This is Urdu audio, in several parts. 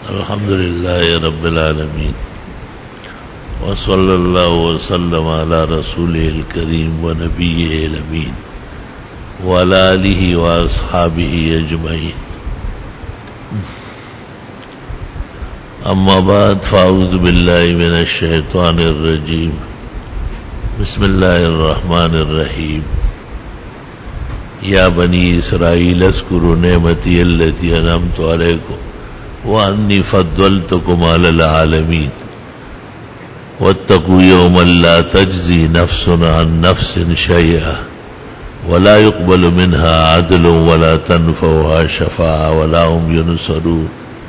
الحمد لله رب العالمين وصلى الله وسلم على رسوله الكريم ونبيه الأمين وعلى آله وأصحابه أجمعين. أما بعد فأعوذ بالله من الشيطان الرجيم. بسم الله الرحمن الرحيم. يا بني إسرائيل اذكروا نعمتي التي أنعمت عليكم وأني فضلتكم على العالمين واتقوا يوما لا تجزي نفس عن نفس شيئا ولا يقبل منها عدل ولا تنفعها شفاعة ولا هم ينصرون.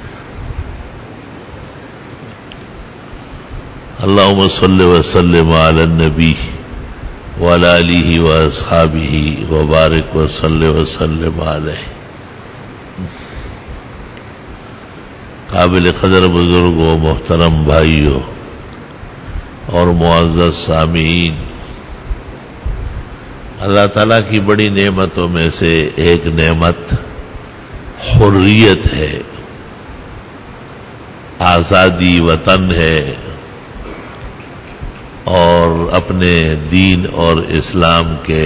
اللهم صل وسلم على النبي وعلى آله وأصحابه وبارك وسلم عليه. قابل قدر بزرگوں، محترم بھائیوں اور معزز سامعین، اللہ تعالیٰ کی بڑی نعمتوں میں سے ایک نعمت حریت ہے، آزادی وطن ہے، اور اپنے دین اور اسلام کے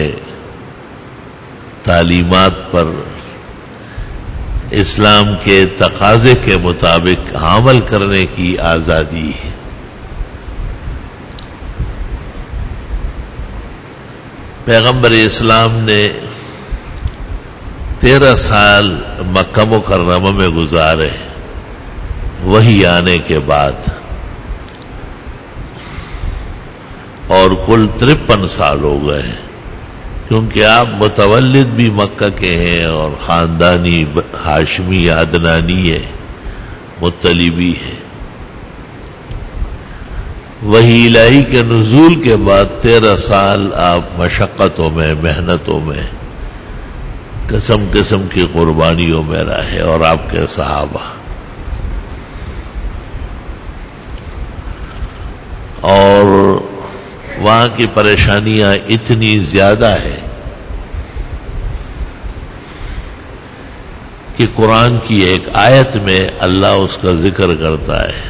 تعلیمات پر اسلام کے تقاضے کے مطابق عمل کرنے کی آزادی ہے. پیغمبر اسلام نے 13 سال مکہ مکرمہ میں گزارے وحی آنے کے بعد، اور کل 53 سال ہو گئے ہیں، کیونکہ آپ متولد بھی مکہ کے ہیں اور خاندانی ہاشمی عدنانی ہے، مطلبی ہے. وحی الہی کے نزول کے بعد 13 سال آپ مشقتوں میں، محنتوں میں، قسم قسم کی قربانیوں میں رہے، اور آپ کے صحابہ. اور وہاں کی پریشانیاں اتنی زیادہ ہے کہ قرآن کی ایک آیت میں اللہ اس کا ذکر کرتا ہے،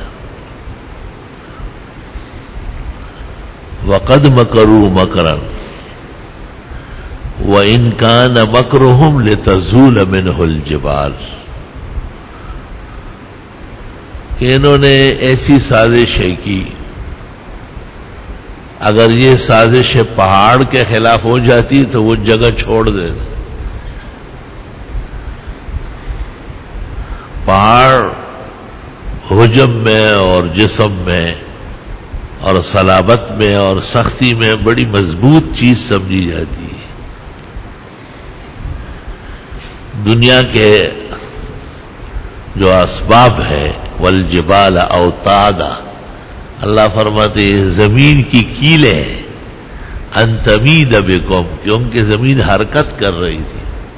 وَقَدْ مَكَرُوا مَكْرًا وَإِنْ كَانَ مَكْرُهُمْ لِتَزُولَ مِنْهُ الْجِبَالُ، کہ انہوں نے ایسی سازشیں کی، اگر یہ سازشیں پہاڑ کے خلاف ہو جاتی تو وہ جگہ چھوڑ دیتے. پہاڑ حجم میں اور جسم میں اور صلابت میں اور سختی میں بڑی مضبوط چیز سمجھی جاتی ہے. دنیا کے جو اسباب ہے، والجبال اوتادا، اللہ فرماتے ہیں زمین کی کیلیں ان تمید بکم، کیونکہ زمین حرکت کر رہی تھی.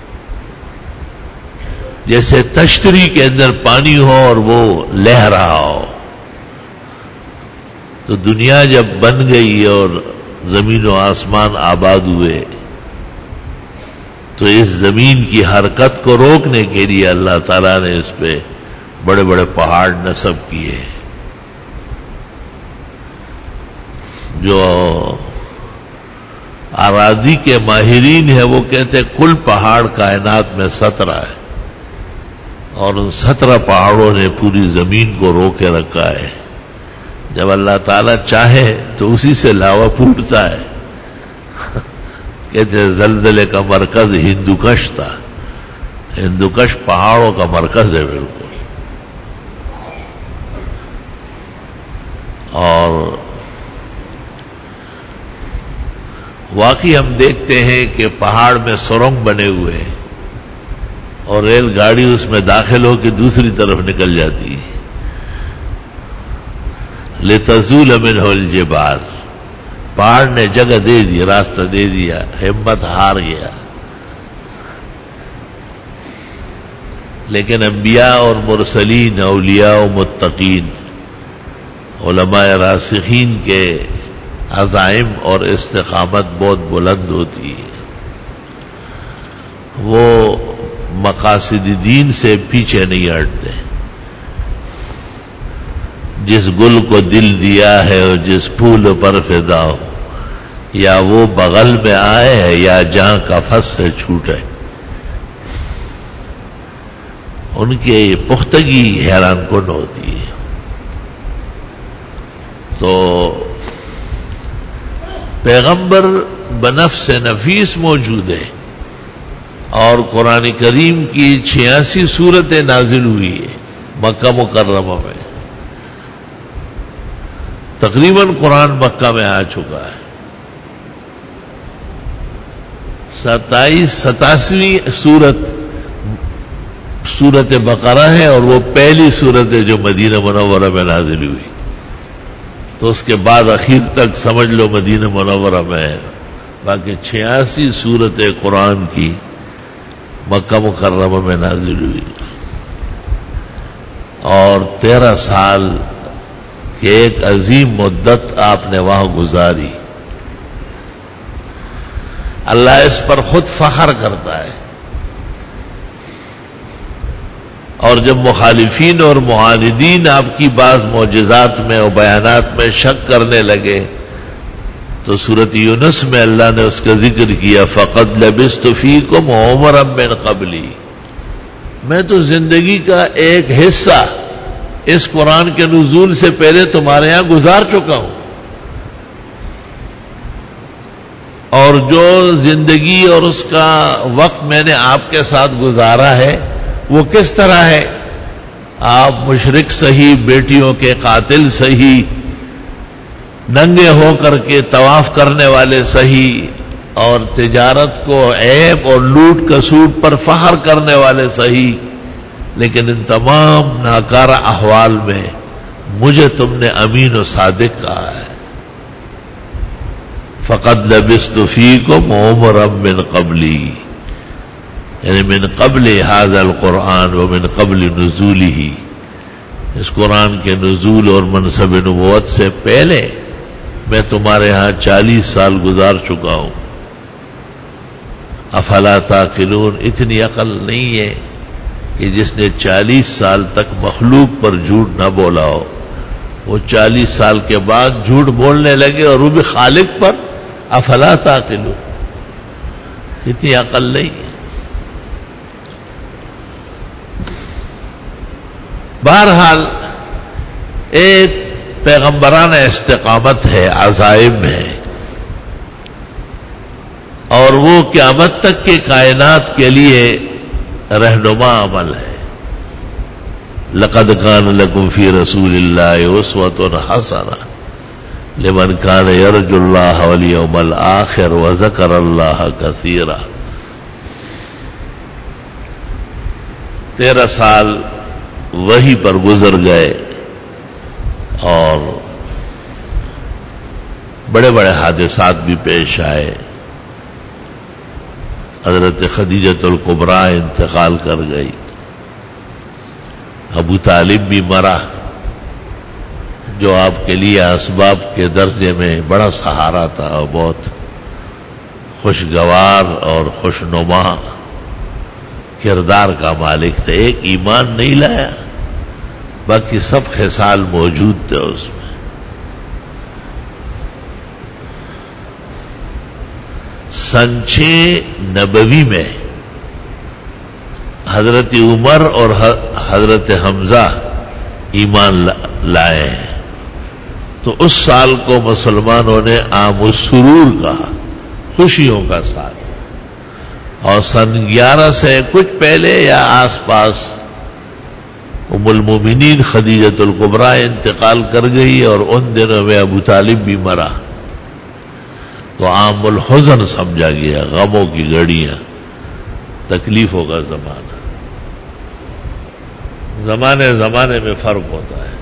جیسے تشتری کے اندر پانی ہو اور وہ لہ رہا ہو. تو دنیا جب بن گئی اور زمین و آسمان آباد ہوئے تو اس زمین کی حرکت کو روکنے کے لیے اللہ تعالیٰ نے اس پہ بڑے بڑے پہاڑ نصب کیے. جو اراضی کے ماہرین ہیں وہ کہتے ہیں کل پہاڑ کائنات میں 17 ہے، اور ان 17 پہاڑوں نے پوری زمین کو روکے رکھا ہے. جب اللہ تعالیٰ چاہے تو اسی سے لاوا پھوٹتا ہے. کہتے ہیں زلزلے کا مرکز ہندوکش تھا. ہندوکش پہاڑوں کا مرکز ہے بالکل. اور واقعی ہم دیکھتے ہیں کہ پہاڑ میں سرنگ بنے ہوئے ہیں اور ریل گاڑی اس میں داخل ہو کے دوسری طرف نکل جاتی ہے. لِتَزُولَ مِنْهُ الْجِبَالُ، پہاڑ نے جگہ دے دی، راستہ دے دیا، ہمت ہار گیا. لیکن انبیاء اور مرسلین، اولیاء و متقین، علماء راسخین کے عزائم اور استقامت بہت بلند ہوتی ہے. وہ مقاصد دین سے پیچھے نہیں ہٹتے. جس گل کو دل دیا ہے اور جس پھول پر فدا ہو، یا وہ بغل میں آئے ہے یا جہاں کفس سے چھوٹے. ان کی پختگی حیران کن ہوتی ہے. تو پیغمبر بنفس نفیس موجود ہے، اور قرآن کریم کی 86 سورتیں نازل ہوئی ہے مکہ مکرمہ میں. تقریباً قرآن مکہ میں آ چکا ہے. 87ویں سورت بقرہ ہے، اور وہ پہلی سورت ہے جو مدینہ منورہ میں نازل ہوئی. تو اس کے بعد اخیر تک سمجھ لو مدینہ منورہ میں ہے. باقی 86 سورتیں قرآن کی مکہ مکرمہ میں نازل ہوئی، اور 13 سال کی ایک عظیم مدت آپ نے وہاں گزاری. اللہ اس پر خود فخر کرتا ہے. اور جب مخالفین اور معاندین آپ کی بعض معجزات میں اور بیانات میں شک کرنے لگے تو سورۃ یونس میں اللہ نے اس کا ذکر کیا، فَقَدْ لَبِثْتُ فِيكُمْ عُمَرًا مِّن قَبْلِي. میں تو زندگی کا ایک حصہ اس قرآن کے نزول سے پہلے تمہارے ہاں گزار چکا ہوں. اور جو زندگی اور اس کا وقت میں نے آپ کے ساتھ گزارا ہے وہ کس طرح ہے؟ آپ مشرک صحیح، بیٹیوں کے قاتل صحیح، ننگے ہو کر کے طواف کرنے والے صحیح، اور تجارت کو عیب اور لوٹ کسوٹ پر فخر کرنے والے صحیح، لیکن ان تمام ناکارہ احوال میں مجھے تم نے امین و صادق کہا ہے. فَقَدْ لَبِثْتُ فِيكُمْ عُمَرًا مِّن قَبْلِي، یعنی من قبل هذا القرآن ومن قبل نزوله، اس قرآن کے نزول اور منصب نبوت سے پہلے میں تمہارے ہاں 40 سال گزار چکا ہوں. افلا تعقلون، اتنی عقل نہیں ہے کہ جس نے 40 سال تک مخلوق پر جھوٹ نہ بولا ہو، وہ 40 سال کے بعد جھوٹ بولنے لگے اور وہ بھی خالق پر. افلا تعقلون، اتنی عقل نہیں ہے. بہرحال ایک پیغمبرانہ استقامت ہے، عزائم ہے، اور وہ قیامت تک کے کائنات کے لیے رہنما عمل ہے. لَقَدْ كَانَ لَكُمْ فِي رَسُولِ اللَّهِ أُسْوَةٌ حَسَنَةٌ لِمَنْ كَانَ يَرْجُو اللَّهَ وَالْيَوْمَ الْآخِرَ وَذَكَرَ اللَّهَ كَثِيرًا. 13 سال وہی پر گزر گئے، اور بڑے بڑے حادثات بھی پیش آئے. حضرت خدیجۃ الکبریٰ انتقال کر گئی، ابو طالب بھی مرا، جو آپ کے لیے اسباب کے درجے میں بڑا سہارا تھا اور بہت خوشگوار اور خوشنما کردار کا مالک تھے. ایک ایمان نہیں لایا، باقی سب خصال موجود تھے اس میں. سن 6 نبوی میں حضرت عمر اور حضرت حمزہ ایمان لائے ہیں، تو اس سال کو مسلمانوں نے عام السرور کہا، خوشیوں کا سال. اور سن 11 سے کچھ پہلے یا آس پاس ام المومنین خدیجۃ الکبریٰ انتقال کر گئی، اور ان دنوں میں ابو طالب بھی مرا، تو عام الحزن سمجھا گیا، غموں کی گھڑیاں، تکلیفوں کا زمانہ. زمانے میں فرق ہوتا ہے،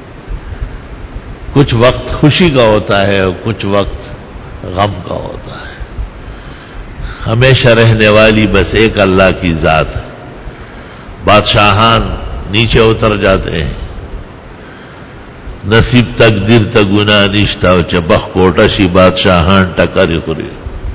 کچھ وقت خوشی کا ہوتا ہے اور کچھ وقت غم کا ہوتا ہے. ہمیشہ رہنے والی بس ایک اللہ کی ذات ہے. بادشاہان نیچے اتر جاتے ہیں، نصیب تقدیر تگنا نشتا چبخ کوٹشی بادشاہان ٹکری خوری.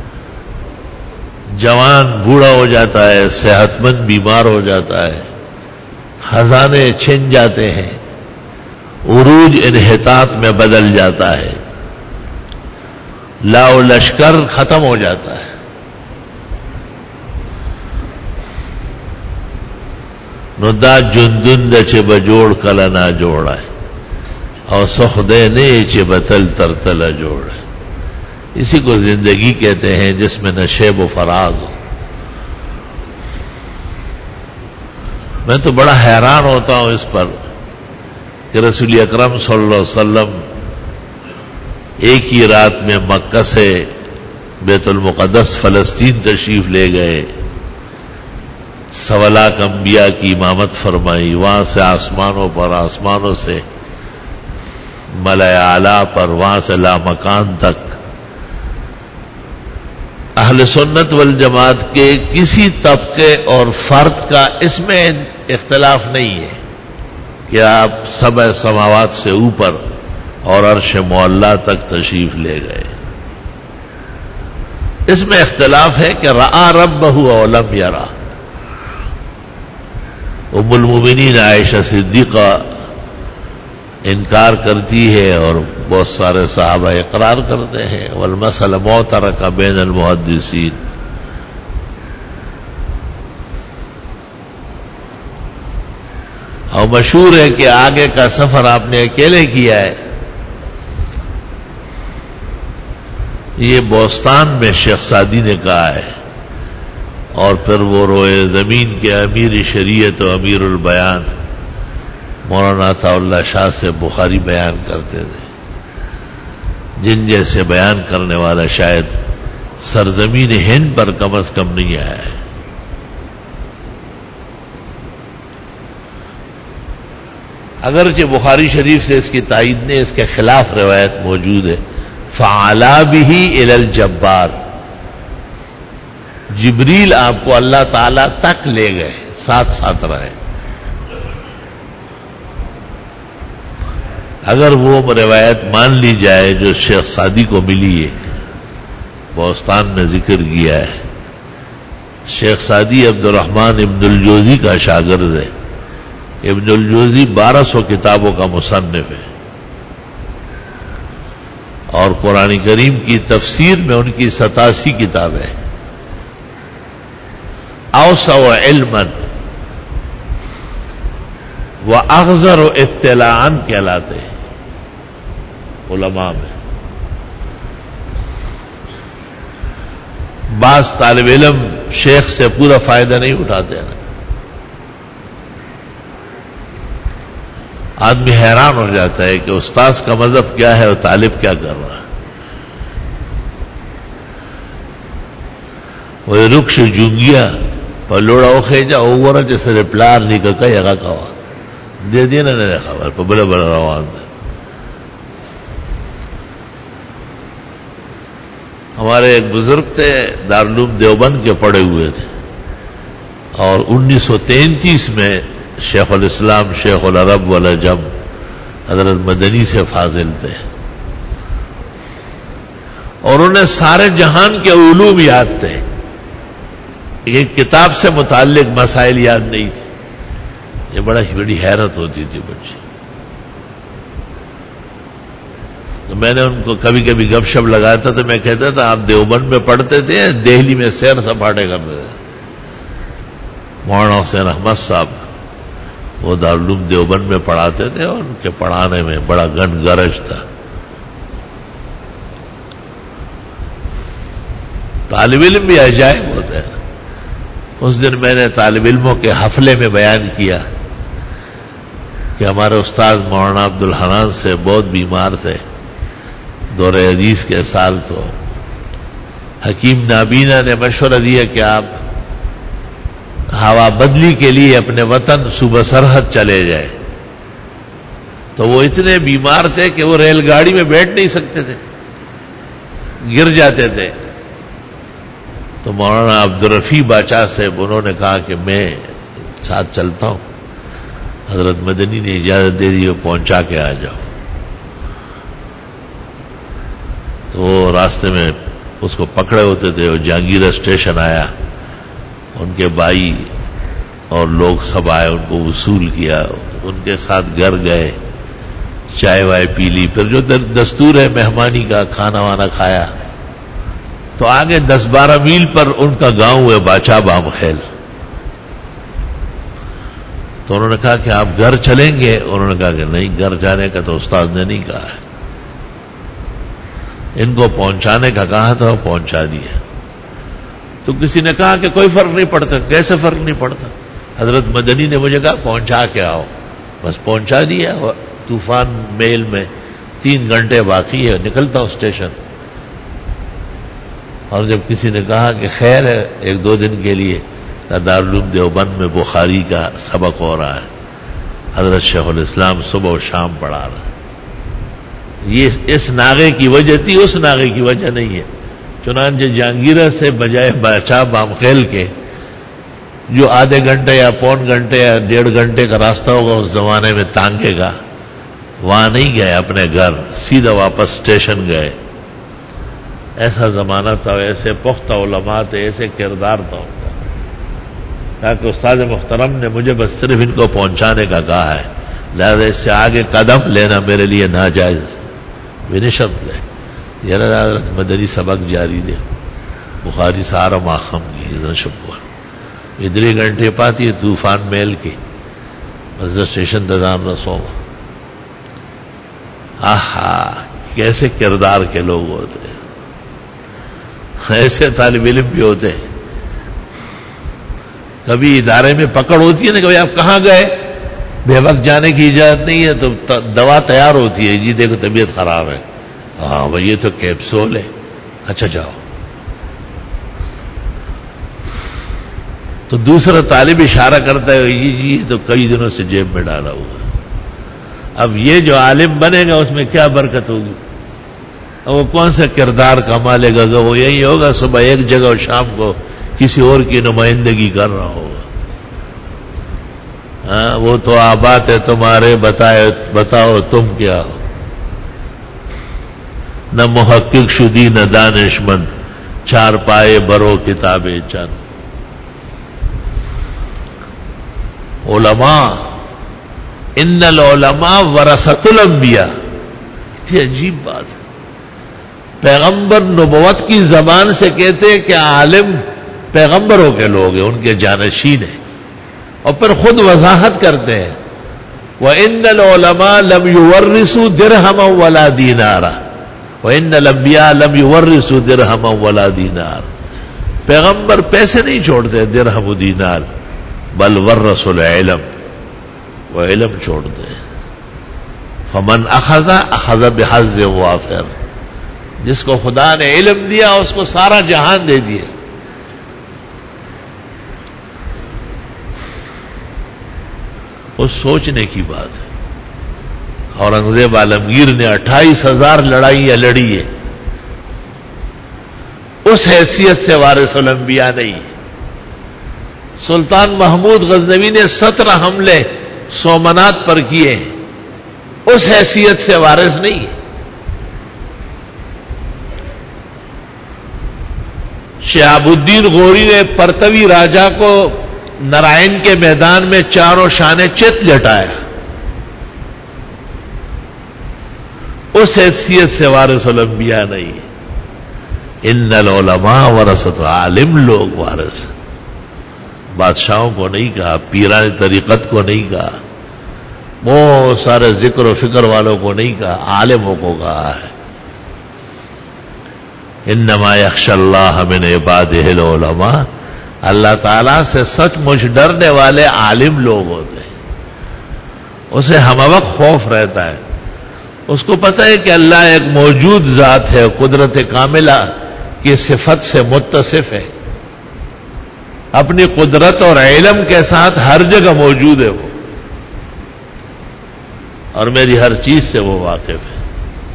جوان بوڑھا ہو جاتا ہے، صحت مند بیمار ہو جاتا ہے، خزانے چھن جاتے ہیں، عروج انحطاط میں بدل جاتا ہے، لا و لشکر ختم ہو جاتا ہے. نو دا جندن د چې بجوړ کله نا جوړه اور سخدے نے چې بتل ترتلا جوړه. اسی کو زندگی کہتے ہیں جس میں نہ شیب و فراز ہو. میں تو بڑا حیران ہوتا ہوں اس پر کہ رسول اکرم صلی اللہ علیہ وسلم ایک ہی رات میں مکہ سے بیت المقدس فلسطین تشریف لے گئے، 1.25 لاکھ انبیاء کی امامت فرمائی، وہاں سے آسمانوں پر، آسمانوں سے ملائے اعلیٰ پر، وہاں سے لامکان تک. اہل سنت والجماعت کے کسی طبقے اور فرد کا اس میں اختلاف نہیں ہے کہ آپ 7 سماوات سے اوپر اور عرش معلیٰ تک تشریف لے گئے. اس میں اختلاف ہے کہ رأى ربہ او لم یرا. ام المؤمنین عائشہ صدیقہ انکار کرتی ہے اور بہت سارے صحابہ اقرار کرتے ہیں. والمسئلہ معترکہ بین المحدثین. اور مشہور ہے کہ آگے کا سفر آپ نے اکیلے کیا ہے. یہ بوستان میں شیخ سعدی نے کہا ہے، اور پھر وہ روئے زمین کے امیر شریعت و امیر البیان مولانا عطا اللہ شاہ سے بخاری بیان کرتے تھے، جن جیسے بیان کرنے والا شاید سرزمین ہند پر کم از کم نہیں آیا ہے. اگرچہ بخاری شریف سے اس کی تائید نے، اس کے خلاف روایت موجود ہے. فعلا بہ الی الجبار. جبریل آپ کو اللہ تعالی تک لے گئے، ساتھ ساتھ رہے. اگر وہ روایت مان لی جائے جو شیخ سعدی کو ملی ہے، بوستان میں ذکر کیا ہے. شیخ سعدی عبد الرحمن ابن الجوزی کا شاگرد ہے. ابن الجوزی 1200 کتابوں کا مصنف ہے، اور قرآن کریم کی تفسیر میں ان کی 87 کتابیں. اوسع علما واغزر اطلاعا کہلاتے ہیں علماء میں. بعض طالب علم شیخ سے پورا فائدہ نہیں اٹھاتے ہیں. آدمی حیران ہو جاتا ہے کہ استاذ کا مذہب کیا ہے اور طالب کیا کر رہا ہے. وہ رکش جنگیا پلوڑا خیجا اوورا جیسے پلار نکل کا یگا کوا دے دیا نا نہیں خبر پہ بڑے بڑے روان میں. ہمارے ایک بزرگ تھے، دارالعلوم دیوبند کے پڑے ہوئے تھے، اور 1933 میں شیخ الاسلام شیخ العرب والعجم حضرت مدنی سے فاضل تھے، اور انہیں سارے جہان کے علوم یاد تھے، ایک کتاب سے متعلق مسائل یاد نہیں تھے. یہ بڑی حیرت ہوتی تھی بچے. تو میں نے ان کو کبھی کبھی گپ شپ لگایا تھا تو میں کہتا تھا آپ دیوبند میں پڑھتے تھے، دہلی میں سیر سپاٹے کرتے تھے. مولانا حسین احمد صاحب وہ دارالعلوم دیوبند میں پڑھاتے تھے، اور ان کے پڑھانے میں بڑا گن گرج تھا. طالب علم بھی عجائب ہوتے ہیں. اس دن میں نے طالب علموں کے حفلے میں بیان کیا کہ ہمارے استاد مولانا عبد الحنان سے بہت بیمار تھے، دور حدیث کے سال. تو حکیم نابینا نے مشورہ دیا کہ آپ ہوا بدلی کے لیے اپنے وطن صوبہ سرحد چلے جائے. تو وہ اتنے بیمار تھے کہ وہ ریل گاڑی میں بیٹھ نہیں سکتے تھے، گر جاتے تھے. تو مولانا عبدالرفیع باچا سے انہوں نے کہا کہ میں ساتھ چلتا ہوں. حضرت مدنی نے اجازت دے دی، پہنچا کے آ جاؤ. تو وہ راستے میں اس کو پکڑے ہوتے تھے. وہ جہانگیرہ اسٹیشن آیا، ان کے بھائی اور لوگ سب آئے، ان کو وصول کیا، ان کے ساتھ گھر گئے. چائے وائے پی لی، پھر جو دستور ہے مہمانی کا کھانا وانا کھایا، تو آگے 10-12 میل پر ان کا گاؤں ہے باچا بام خیل. تو انہوں نے کہا کہ آپ گھر چلیں گے؟ انہوں نے کہا کہ نہیں، گھر جانے کا تو استاد نے نہیں کہا ہے، ان کو پہنچانے کا کہا تھا، وہ پہنچا دیا. تو کسی نے کہا کہ کوئی فرق نہیں پڑتا. کیسے فرق نہیں پڑتا؟ حضرت مدنی نے مجھے کہا پہنچا کے آؤ، بس پہنچا دیا. طوفان میل میں 3 گھنٹے باقی ہے، نکلتا ہوں اسٹیشن. اور جب کسی نے کہا کہ خیر ہے 1-2 دن کے لیے، دارالعلوم دیوبند میں بخاری کا سبق ہو رہا ہے، حضرت شیخ الاسلام صبح و شام پڑھا رہا ہے. یہ اس ناغے کی وجہ تھی، اس ناغے کی وجہ نہیں ہے. چنانچہ جہانگیرہ سے بجائے باچا بامخیل کے جو آدھے گھنٹے یا پون گھنٹے یا 1.5 گھنٹے کا راستہ ہوگا اس زمانے میں تانگے کا، وہاں نہیں گئے اپنے گھر، سیدھا واپس اسٹیشن گئے. ایسا زمانہ تھا، ایسے پختہ علماء تھے، ایسے کردار تھا ان کا. کہا کہ استاد محترم نے مجھے بس صرف ان کو پہنچانے کا کہا ہے، لہذا اس سے آگے قدم لینا میرے لیے ناجائز. بنشت لے یہ حضرت مدنی سبق جاری دے بخاری سارا ماخم کی نشب ہوا. 3 گھنٹے پاتی ہے طوفان میل کی، بس اسٹیشن تدان رسوں. آہا کیسے کردار کے لوگ ہوتے ہیں، ایسے طالب علم بھی ہوتے ہیں. کبھی ادارے میں پکڑ ہوتی ہے نا، کبھی آپ کہاں گئے، بے وقت جانے کی اجازت نہیں ہے، تو دوا تیار ہوتی ہے، جی دیکھو طبیعت خراب ہے، ہاں بھائی یہ تو کیپسول ہے، اچھا جاؤ. تو دوسرا طالب اشارہ کرتا ہے جی تو کئی دنوں سے جیب میں ڈالا ہوا. اب یہ جو عالم بنے گا اس میں کیا برکت ہوگی؟ وہ کون سا کردار کما لے گا؟ وہ یہی ہوگا صبح ایک جگہ اور شام کو کسی اور کی نمائندگی کر رہا ہوگا. ہاں وہ تو آباد ہے تمہارے، بتاؤ تم کیا ہو. نہ محقق شدی نہ دانش مند، 4 پائے برو کتابیں چند. علماء، ان العلماء ورثۃ الانبیاء. اتنی عجیب بات ہے. پیغمبر نبوت کی زبان سے کہتے ہیں کہ عالم پیغمبروں کے لوگ ہیں، ان کے جانشین ہیں، اور پھر خود وضاحت کرتے ہیں وَإِنَّ الْعُلَمَاءَ لَمْ يُوَرِّثُوا دِرْهَمًا وَلَا دِينَارًا وَإِنَّ الْأَنْبِيَاءَ لَمْ يُوَرِّثُوا دِرْهَمًا وَلَا دِينَارًا. پیغمبر پیسے نہیں چھوڑتے درہم و دینار، بل ورثوا العلم، وہ علم چھوڑتے ہیں. فمن اخذ بحظ وافر. جس کو خدا نے علم دیا اس کو سارا جہان دے دیا. وہ سوچنے کی بات ہے. اورنگزیب عالمگیر نے 28,000 لڑائیاں لڑی ہے، اس حیثیت سے وارث الانبیاء نہیں. سلطان محمود غزنوی نے 17 حملے سومنات پر کیے، اس حیثیت سے وارث نہیں. شہاب الدین غوری نے پرتوی راجا کو نارائن کے میدان میں 4 شانے چت لٹایا، اس حیثیت سے وارث الانبیاء نہیں. ان العلماء ورثۃ، عالم لوگ وارث. بادشاہوں کو نہیں کہا، پیران طریقت کو نہیں کہا، بہت سارے ذکر و فکر والوں کو نہیں کہا، عالموں کو کہا ہے. انما یخشی اللہ من عبادہ العلماء. اللہ تعالیٰ سے سچ مچ ڈرنے والے عالم لوگ ہوتے ہیں. اسے ہم وقت خوف رہتا ہے، اس کو پتہ ہے کہ اللہ ایک موجود ذات ہے، قدرت کاملہ کی صفت سے متصف ہے، اپنی قدرت اور علم کے ساتھ ہر جگہ موجود ہے وہ، اور میری ہر چیز سے وہ واقف ہے.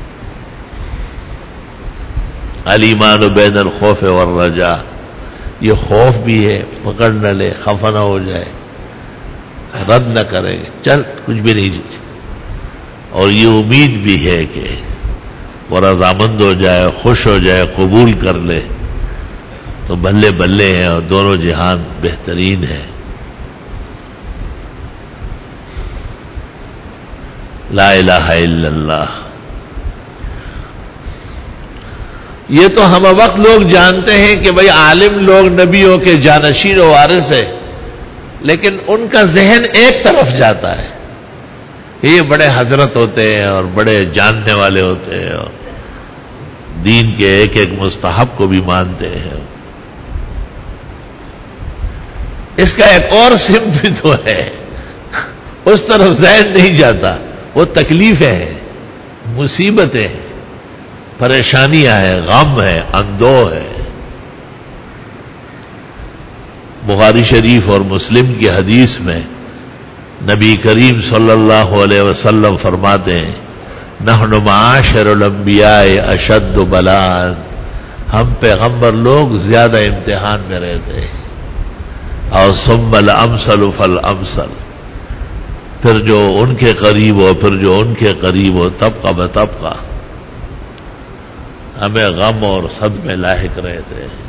الایمان بین الخوف والرجاء. یہ خوف بھی ہے، پکڑ نہ لے، خفا نہ ہو جائے، رد نہ کرے، چل کچھ بھی نہیں. اور یہ امید بھی ہے کہ وہ رضامند ہو جائے، خوش ہو جائے، قبول کر لے تو بلے بلے ہیں، اور دونوں جہان بہترین ہے. لا الہ الا اللہ. یہ تو ہم وقت لوگ جانتے ہیں کہ بھئی عالم لوگ نبیوں کے جانشین و وارث ہیں، لیکن ان کا ذہن ایک طرف جاتا ہے کہ یہ بڑے حضرت ہوتے ہیں اور بڑے جاننے والے ہوتے ہیں اور دین کے ایک ایک مستحب کو بھی مانتے ہیں. اس کا ایک اور سمت بھی تو ہے، اس طرف ذہن نہیں جاتا. وہ تکلیفیں ہیں، مصیبتیں ہیں، پریشانیاں ہیں، غم ہے، اندوہ ہے. بخاری شریف اور مسلم کی حدیث میں نبی کریم صلی اللہ علیہ وسلم فرماتے ہیں نحن معاشر الانبیاء اشد بلاء، ہم پیغمبر لوگ زیادہ امتحان میں رہتے ہیں. اور ثم الامثل فالامثل، پھر جو ان کے قریب ہو، پھر جو ان کے قریب ہو، طبقہ بطبقہ ہمیں غم اور صدمے لاحق رہتے ہیں.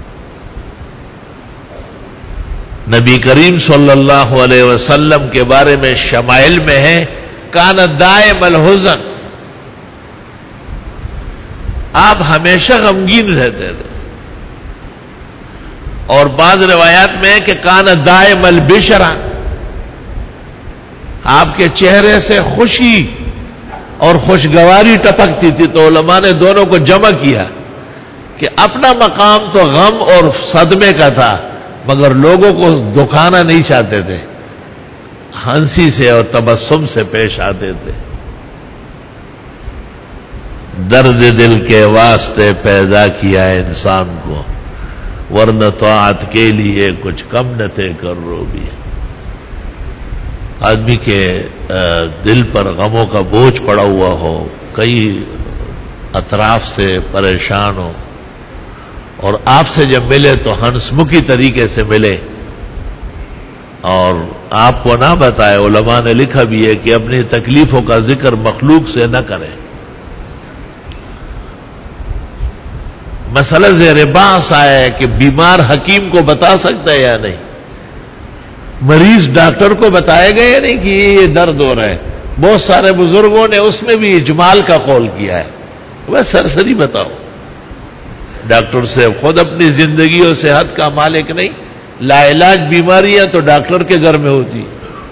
نبی کریم صلی اللہ علیہ وسلم کے بارے میں شمائل میں ہے کان دائم الحزن، آپ ہمیشہ غمگین رہتے تھے. اور بعض روایات میں ہے کہ کان دائم البشرا، آپ کے چہرے سے خوشی اور خوشگواری ٹپکتی تھی. تو علماء نے دونوں کو جمع کیا کہ اپنا مقام تو غم اور صدمے کا تھا، مگر لوگوں کو دکھانا نہیں چاہتے تھے، ہنسی سے اور تبسم سے پیش آتے تھے. درد دل کے واسطے پیدا کیا انسان کو، ورنہ طاعت کے لیے کچھ کم نہ تھے کرو بھی. آدمی کے دل پر غموں کا بوجھ پڑا ہوا ہو، کئی اطراف سے پریشان ہو، اور آپ سے جب ملے تو ہنسمکھی طریقے سے ملے اور آپ کو نہ بتائے. علماء نے لکھا بھی ہے کہ اپنی تکلیفوں کا ذکر مخلوق سے نہ کریں. مسئلہ زیر بحث آیا ہے کہ بیمار حکیم کو بتا سکتا ہے یا نہیں، مریض ڈاکٹر کو بتائے گا یا نہیں کہ یہ درد ہو رہا ہے. بہت سارے بزرگوں نے اس میں بھی اجمال کا قول کیا ہے، بس سرسری بتاؤ. ڈاکٹر سے خود اپنی زندگی اور صحت کا مالک نہیں، لا علاج بیماریاں تو ڈاکٹر کے گھر میں ہوتی.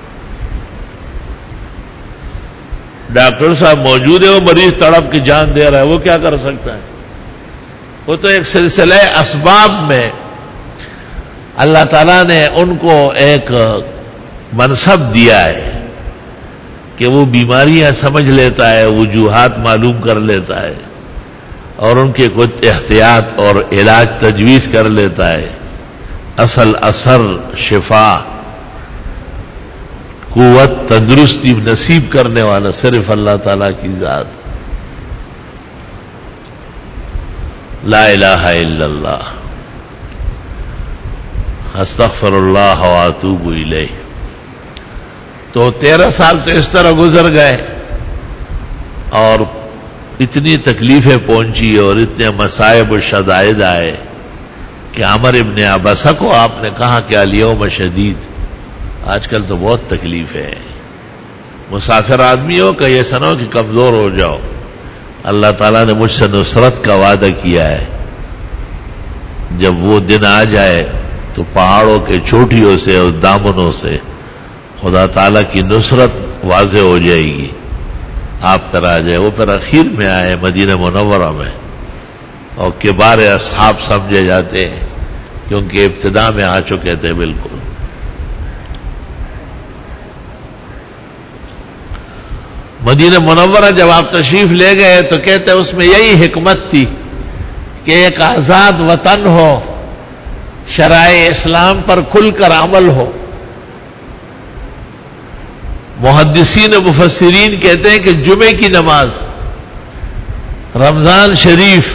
ڈاکٹر صاحب موجود ہے، وہ مریض تڑپ کی جان دے رہا ہے، وہ کیا کر سکتا ہے؟ وہ تو ایک سلسلہ اسباب میں اللہ تعالیٰ نے ان کو ایک منصب دیا ہے کہ وہ بیماریاں سمجھ لیتا ہے، وجوہات معلوم کر لیتا ہے اور ان کے کچھ احتیاط اور علاج تجویز کر لیتا ہے. اصل اثر، شفا، قوت، تندرستی نصیب کرنے والا صرف اللہ تعالیٰ کی ذات. لا الہ الا اللہ، استغفر اللہ واتوب الیہ. تو 13 سال تو اس طرح گزر گئے اور اتنی تکلیفیں پہنچی اور اتنے مصائب و شدائد آئے کہ عمر ابن عبسہ کو آپ نے کہا کہ الیوم شدید، آج کل تو بہت تکلیف ہے. مسافر آدمی ہو کہ یہ سنو کہ کمزور ہو جاؤ، اللہ تعالیٰ نے مجھ سے نصرت کا وعدہ کیا ہے. جب وہ دن آ جائے تو پہاڑوں کے چوٹیوں سے اور دامنوں سے خدا تعالیٰ کی نصرت واضح ہو جائے گی، آپ پر آ جائے. وہ پھر اخیر میں آئے مدینہ منورہ میں، اور کبار اصحاب سمجھے جاتے ہیں کیونکہ ابتدا میں آ چکے تھے. بالکل مدینہ منورہ جب آپ تشریف لے گئے تو کہتے اس میں یہی حکمت تھی کہ ایک آزاد وطن ہو، شرائع اسلام پر کھل کر عمل ہو. محدثین و مفسرین کہتے ہیں کہ جمعے کی نماز، رمضان شریف،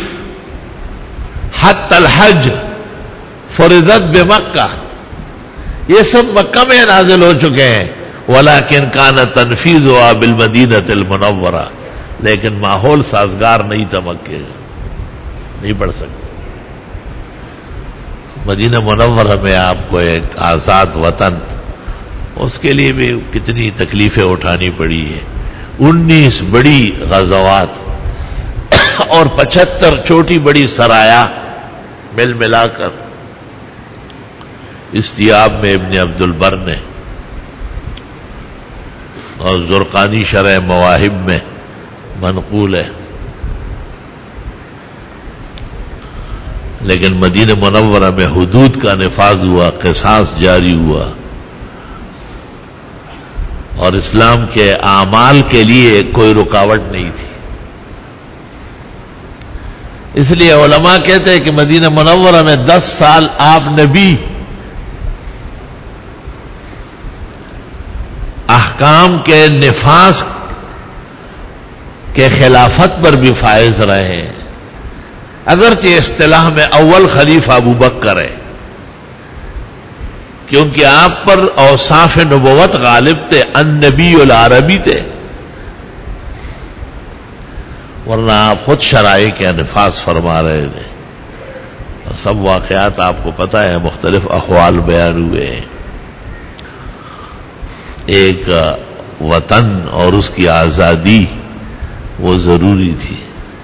حج الحج فرضت بمکہ، یہ سب مکہ میں نازل ہو چکے ہیں. ولیکن کان تنفیذها بالمدینۃ المنورہ، لیکن ماحول سازگار نہیں تھا، مکے نہیں پڑھ سکتے. مدینہ منورہ میں آپ کو ایک آزاد وطن، اس کے لیے بھی کتنی تکلیفیں اٹھانی پڑی ہے. 19 بڑی غزوات اور 75 چھوٹی بڑی سرایا مل ملا کر استیاب میں ابن عبد البر نے اور زرقانی شرح مواہب میں منقول ہے. لیکن مدینہ منورہ میں حدود کا نفاذ ہوا، قصاص جاری ہوا، اور اسلام کے اعمال کے لیے کوئی رکاوٹ نہیں تھی. اس لیے علماء کہتے ہیں کہ مدینہ منورہ میں 10 سال آپ نبی احکام کے نفاذ کے خلافت پر بھی فائز رہے ہیں. اگرچہ اصطلاح میں اول خلیفہ ابو بکر ہے، کیونکہ آپ پر اوصاف نبوت غالب تھے، النبی العربی تھے، ورنہ آپ خود شرائع کے نفاذ فرما رہے تھے. اور سب واقعات آپ کو پتہ ہے، مختلف احوال بیان ہوئے ہیں. ایک وطن اور اس کی آزادی وہ ضروری تھی.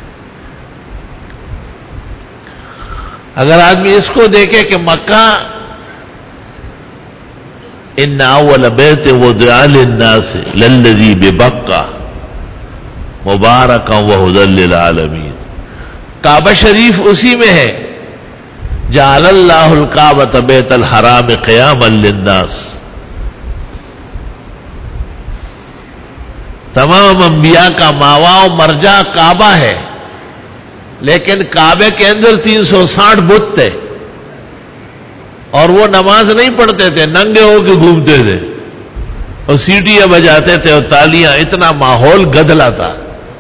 اگر آدمی اس کو دیکھے کہ مکہ ان اول بیت وضع للناس للذی ببکہ مبارکا وہدی للعالمین، کعبہ شریف اسی میں ہے. جعل اللہ الکعبۃ بیت الحرام قیاما للناس. تمام انبیاء کا ماوا و مرجع کعبہ ہے، لیکن کعبے کے اندر 360 بت تھے، اور وہ نماز نہیں پڑھتے تھے، ننگے ہو کے گھومتے تھے اور سیٹیاں بجاتے تھے اور تالیاں. اتنا ماحول گدلا تھا.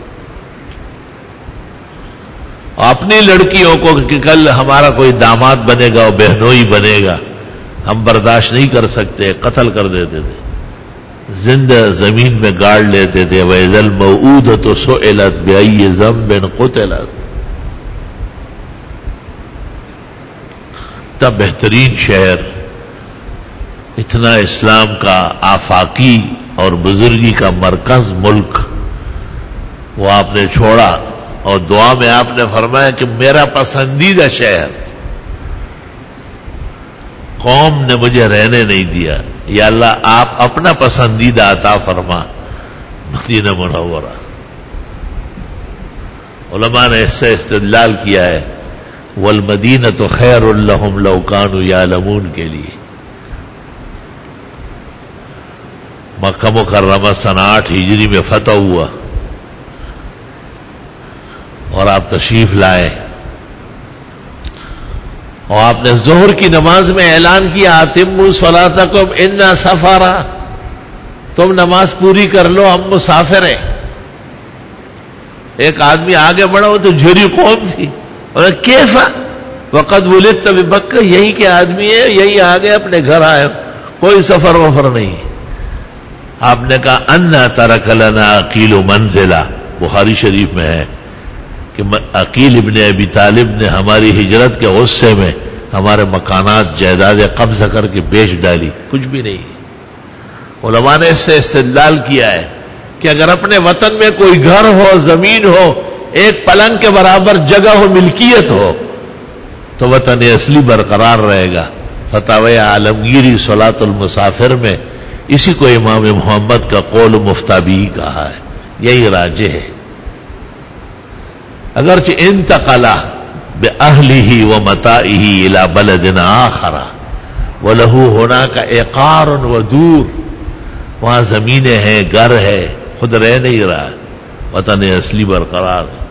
اپنی لڑکیوں کو کہ کل ہمارا کوئی داماد بنے گا اور بہنوئی بنے گا، ہم برداشت نہیں کر سکتے، قتل کر دیتے تھے، زندہ زمین میں گاڑ لیتے تھے. وَإِذَا الْمَوْءُودَةُ سُئِلَتْ بِأَيِّ ذَنبٍ قُتِلَتْ. اتنا بہترین شہر، اتنا اسلام کا آفاقی اور بزرگی کا مرکز ملک، وہ آپ نے چھوڑا. اور دعا میں آپ نے فرمایا کہ میرا پسندیدہ شہر، قوم نے مجھے رہنے نہیں دیا، یا اللہ آپ اپنا پسندیدہ عطا فرما مدینہ منورہ. علماء نے اس سے استدلال کیا ہے والمدینۃ خیر لہم لو کانوا یعلمون کے لیے. مکہ مکرمہ سنہ 8 ہجری میں فتح ہوا اور آپ تشریف لائے، اور آپ نے ظہر کی نماز میں اعلان کیا اتموا صلاتکم انا سفرا، تم نماز پوری کر لو، ہم مسافر ہیں. ایک آدمی آگے بڑھا، وہ تو جھری قوم تھی، اور کیف وقد ولدت ببکہ، یہی کے آدمی ہے، یہی آگے اپنے گھر آئے، کوئی سفر وفر نہیں. آپ نے کہا انا ترک لنا عقیل منزلہ، بخاری شریف میں ہے کہ عقیل ابن ابی طالب نے ہماری ہجرت کے غصے میں ہمارے مکانات جائیدادیں قبضہ کر کے بیچ ڈالی، کچھ بھی نہیں. علماء نے اس سے استدلال کیا ہے کہ اگر اپنے وطن میں کوئی گھر ہو، زمین ہو، ایک پلنگ کے برابر جگہ ہو، ملکیت ہو، تو وطن اصلی برقرار رہے گا. فتاوی عالمگیری صلاۃ المسافر میں اسی کو امام محمد کا قول مفتابی کہا ہے، یہی راجح ہے. اگرچہ انتقل بأہلہ ومتاعہ الی بلد آخر ولہ ہناک عقار ودور، وہاں زمینیں ہیں، گھر ہے، خود رہ نہیں رہا، وطن اصلی برقرار ہے.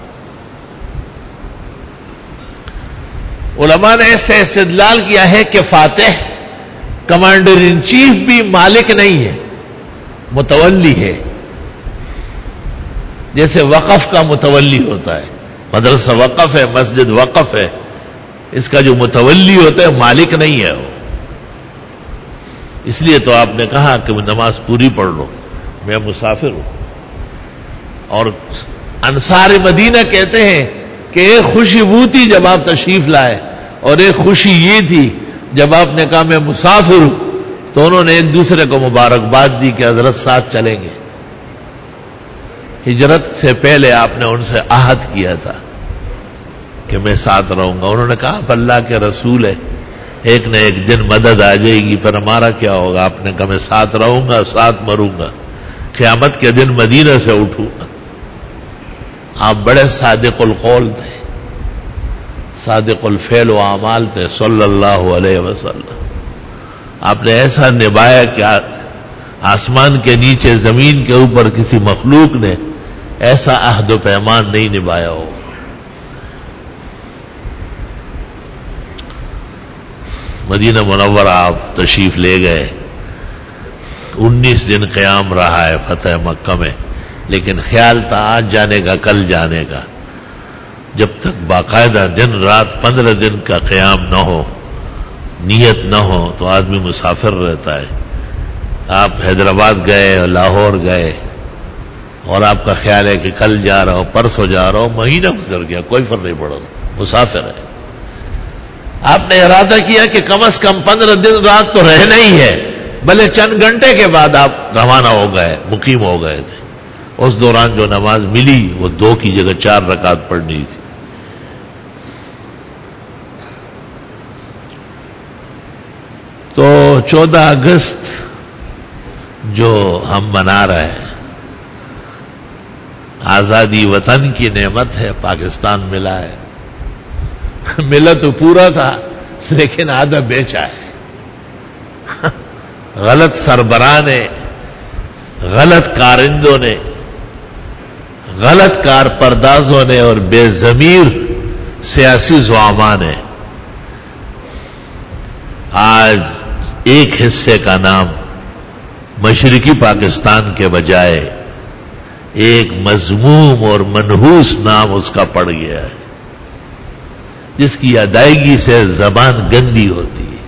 علماء نے اس سے استدلال کیا ہے کہ فاتح کمانڈر ان چیف بھی مالک نہیں ہے، متولی ہے. جیسے وقف کا متولی ہوتا ہے، مدرسہ وقف ہے، مسجد وقف ہے، اس کا جو متولی ہوتا ہے مالک نہیں ہے وہ. اس لیے تو آپ نے کہا کہ نماز پوری پڑھ لو، میں مسافر ہوں. اور انصار مدینہ کہتے ہیں کہ ایک خوشی وہ تھی جب آپ تشریف لائے، اور ایک خوشی یہ تھی جب آپ نے کہا میں مسافر ہوں، تو انہوں نے ایک دوسرے کو مبارکباد دی کہ حضرت ساتھ چلیں گے. ہجرت سے پہلے آپ نے ان سے عہد کیا تھا کہ میں ساتھ رہوں گا. انہوں نے کہا آپ اللہ کے رسول ہے، ایک نہ ایک دن مدد آ جائے گی، پر ہمارا کیا ہوگا؟ آپ نے کہا میں ساتھ رہوں گا، ساتھ مروں گا، قیامت کے دن مدینہ سے اٹھوں گا. آپ بڑے صادق القول تھے، صادق الفعل و اعمال تھے صلی اللہ علیہ وسلم. آپ نے ایسا نبھایا کہ آسمان کے نیچے زمین کے اوپر کسی مخلوق نے ایسا عہد و پیمان نہیں نبھایا ہو. مدینہ منورہ آپ تشریف لے گئے، 19 دن قیام رہا ہے فتح مکہ میں، لیکن خیال تھا آج جانے کا کل جانے کا. جب تک باقاعدہ دن رات 15 دن کا قیام نہ ہو، نیت نہ ہو، تو آدمی مسافر رہتا ہے. آپ حیدرآباد گئے اور لاہور گئے اور آپ کا خیال ہے کہ کل جا رہا ہو، پرسوں جا رہا ہو، مہینہ گزر گیا، کوئی فرق نہیں پڑا، مسافر ہے. آپ نے ارادہ کیا کہ کم از کم 15 دن رات تو رہنا ہی ہے، بھلے چند گھنٹے کے بعد آپ روانہ ہو گئے، مقیم ہو گئے تھے. اس دوران جو نماز ملی وہ 2 کی جگہ 4 رکعت پڑھنی تھی. تو 14 اگست جو ہم منا رہے ہیں، آزادی وطن کی نعمت ہے، پاکستان ملا ہے. ملا تو پورا تھا لیکن آدھا بیچا ہے. غلط سربراہ نے، غلط کارندوں نے، غلط کارپردازوں نے اور بے ضمیر سیاسی زعماء نے آج ایک حصے کا نام مشرقی پاکستان کے بجائے ایک مذموم اور منحوس نام اس کا پڑ گیا ہے، جس کی ادائیگی سے زبان گندی ہوتی ہے.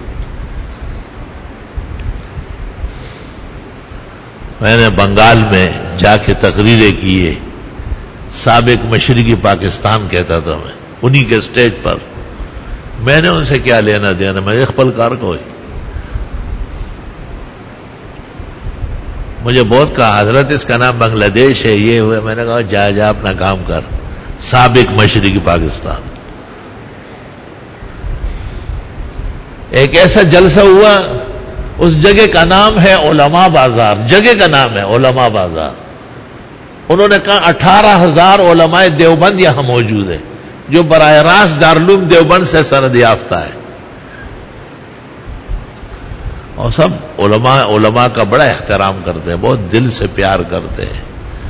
میں نے بنگال میں جا کے تقریریں کیے، سابق مشرقی پاکستان کہتا تھا میں، انہی کے سٹیج پر. میں نے ان سے کیا لینا دینا، میں اقبال کار کو ہی. مجھے بہت کہا حضرت اس کا نام بنگلہ دیش ہے، یہ ہوئے. میں نے کہا جا اپنا کام کر. سابق مشرقی پاکستان. ایک ایسا جلسہ ہوا، اس جگہ کا نام ہے علماء بازار، جگہ کا نام ہے علماء بازار. انہوں نے کہا 18,000 علماء دیوبند یہاں موجود ہیں جو براہ راست دارالعلوم دیوبند سے سند یافتہ ہے، اور سب علماء کا بڑا احترام کرتے ہیں، بہت دل سے پیار کرتے ہیں.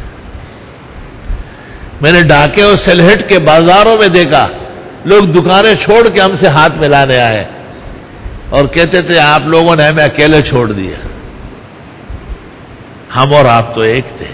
میں نے ڈھاکے اور سلہٹ کے بازاروں میں دیکھا لوگ دکانیں چھوڑ کے ہم سے ہاتھ ملانے آئے اور کہتے تھے آپ لوگوں نے ہمیں اکیلے چھوڑ دیا، ہم اور آپ تو ایک تھے.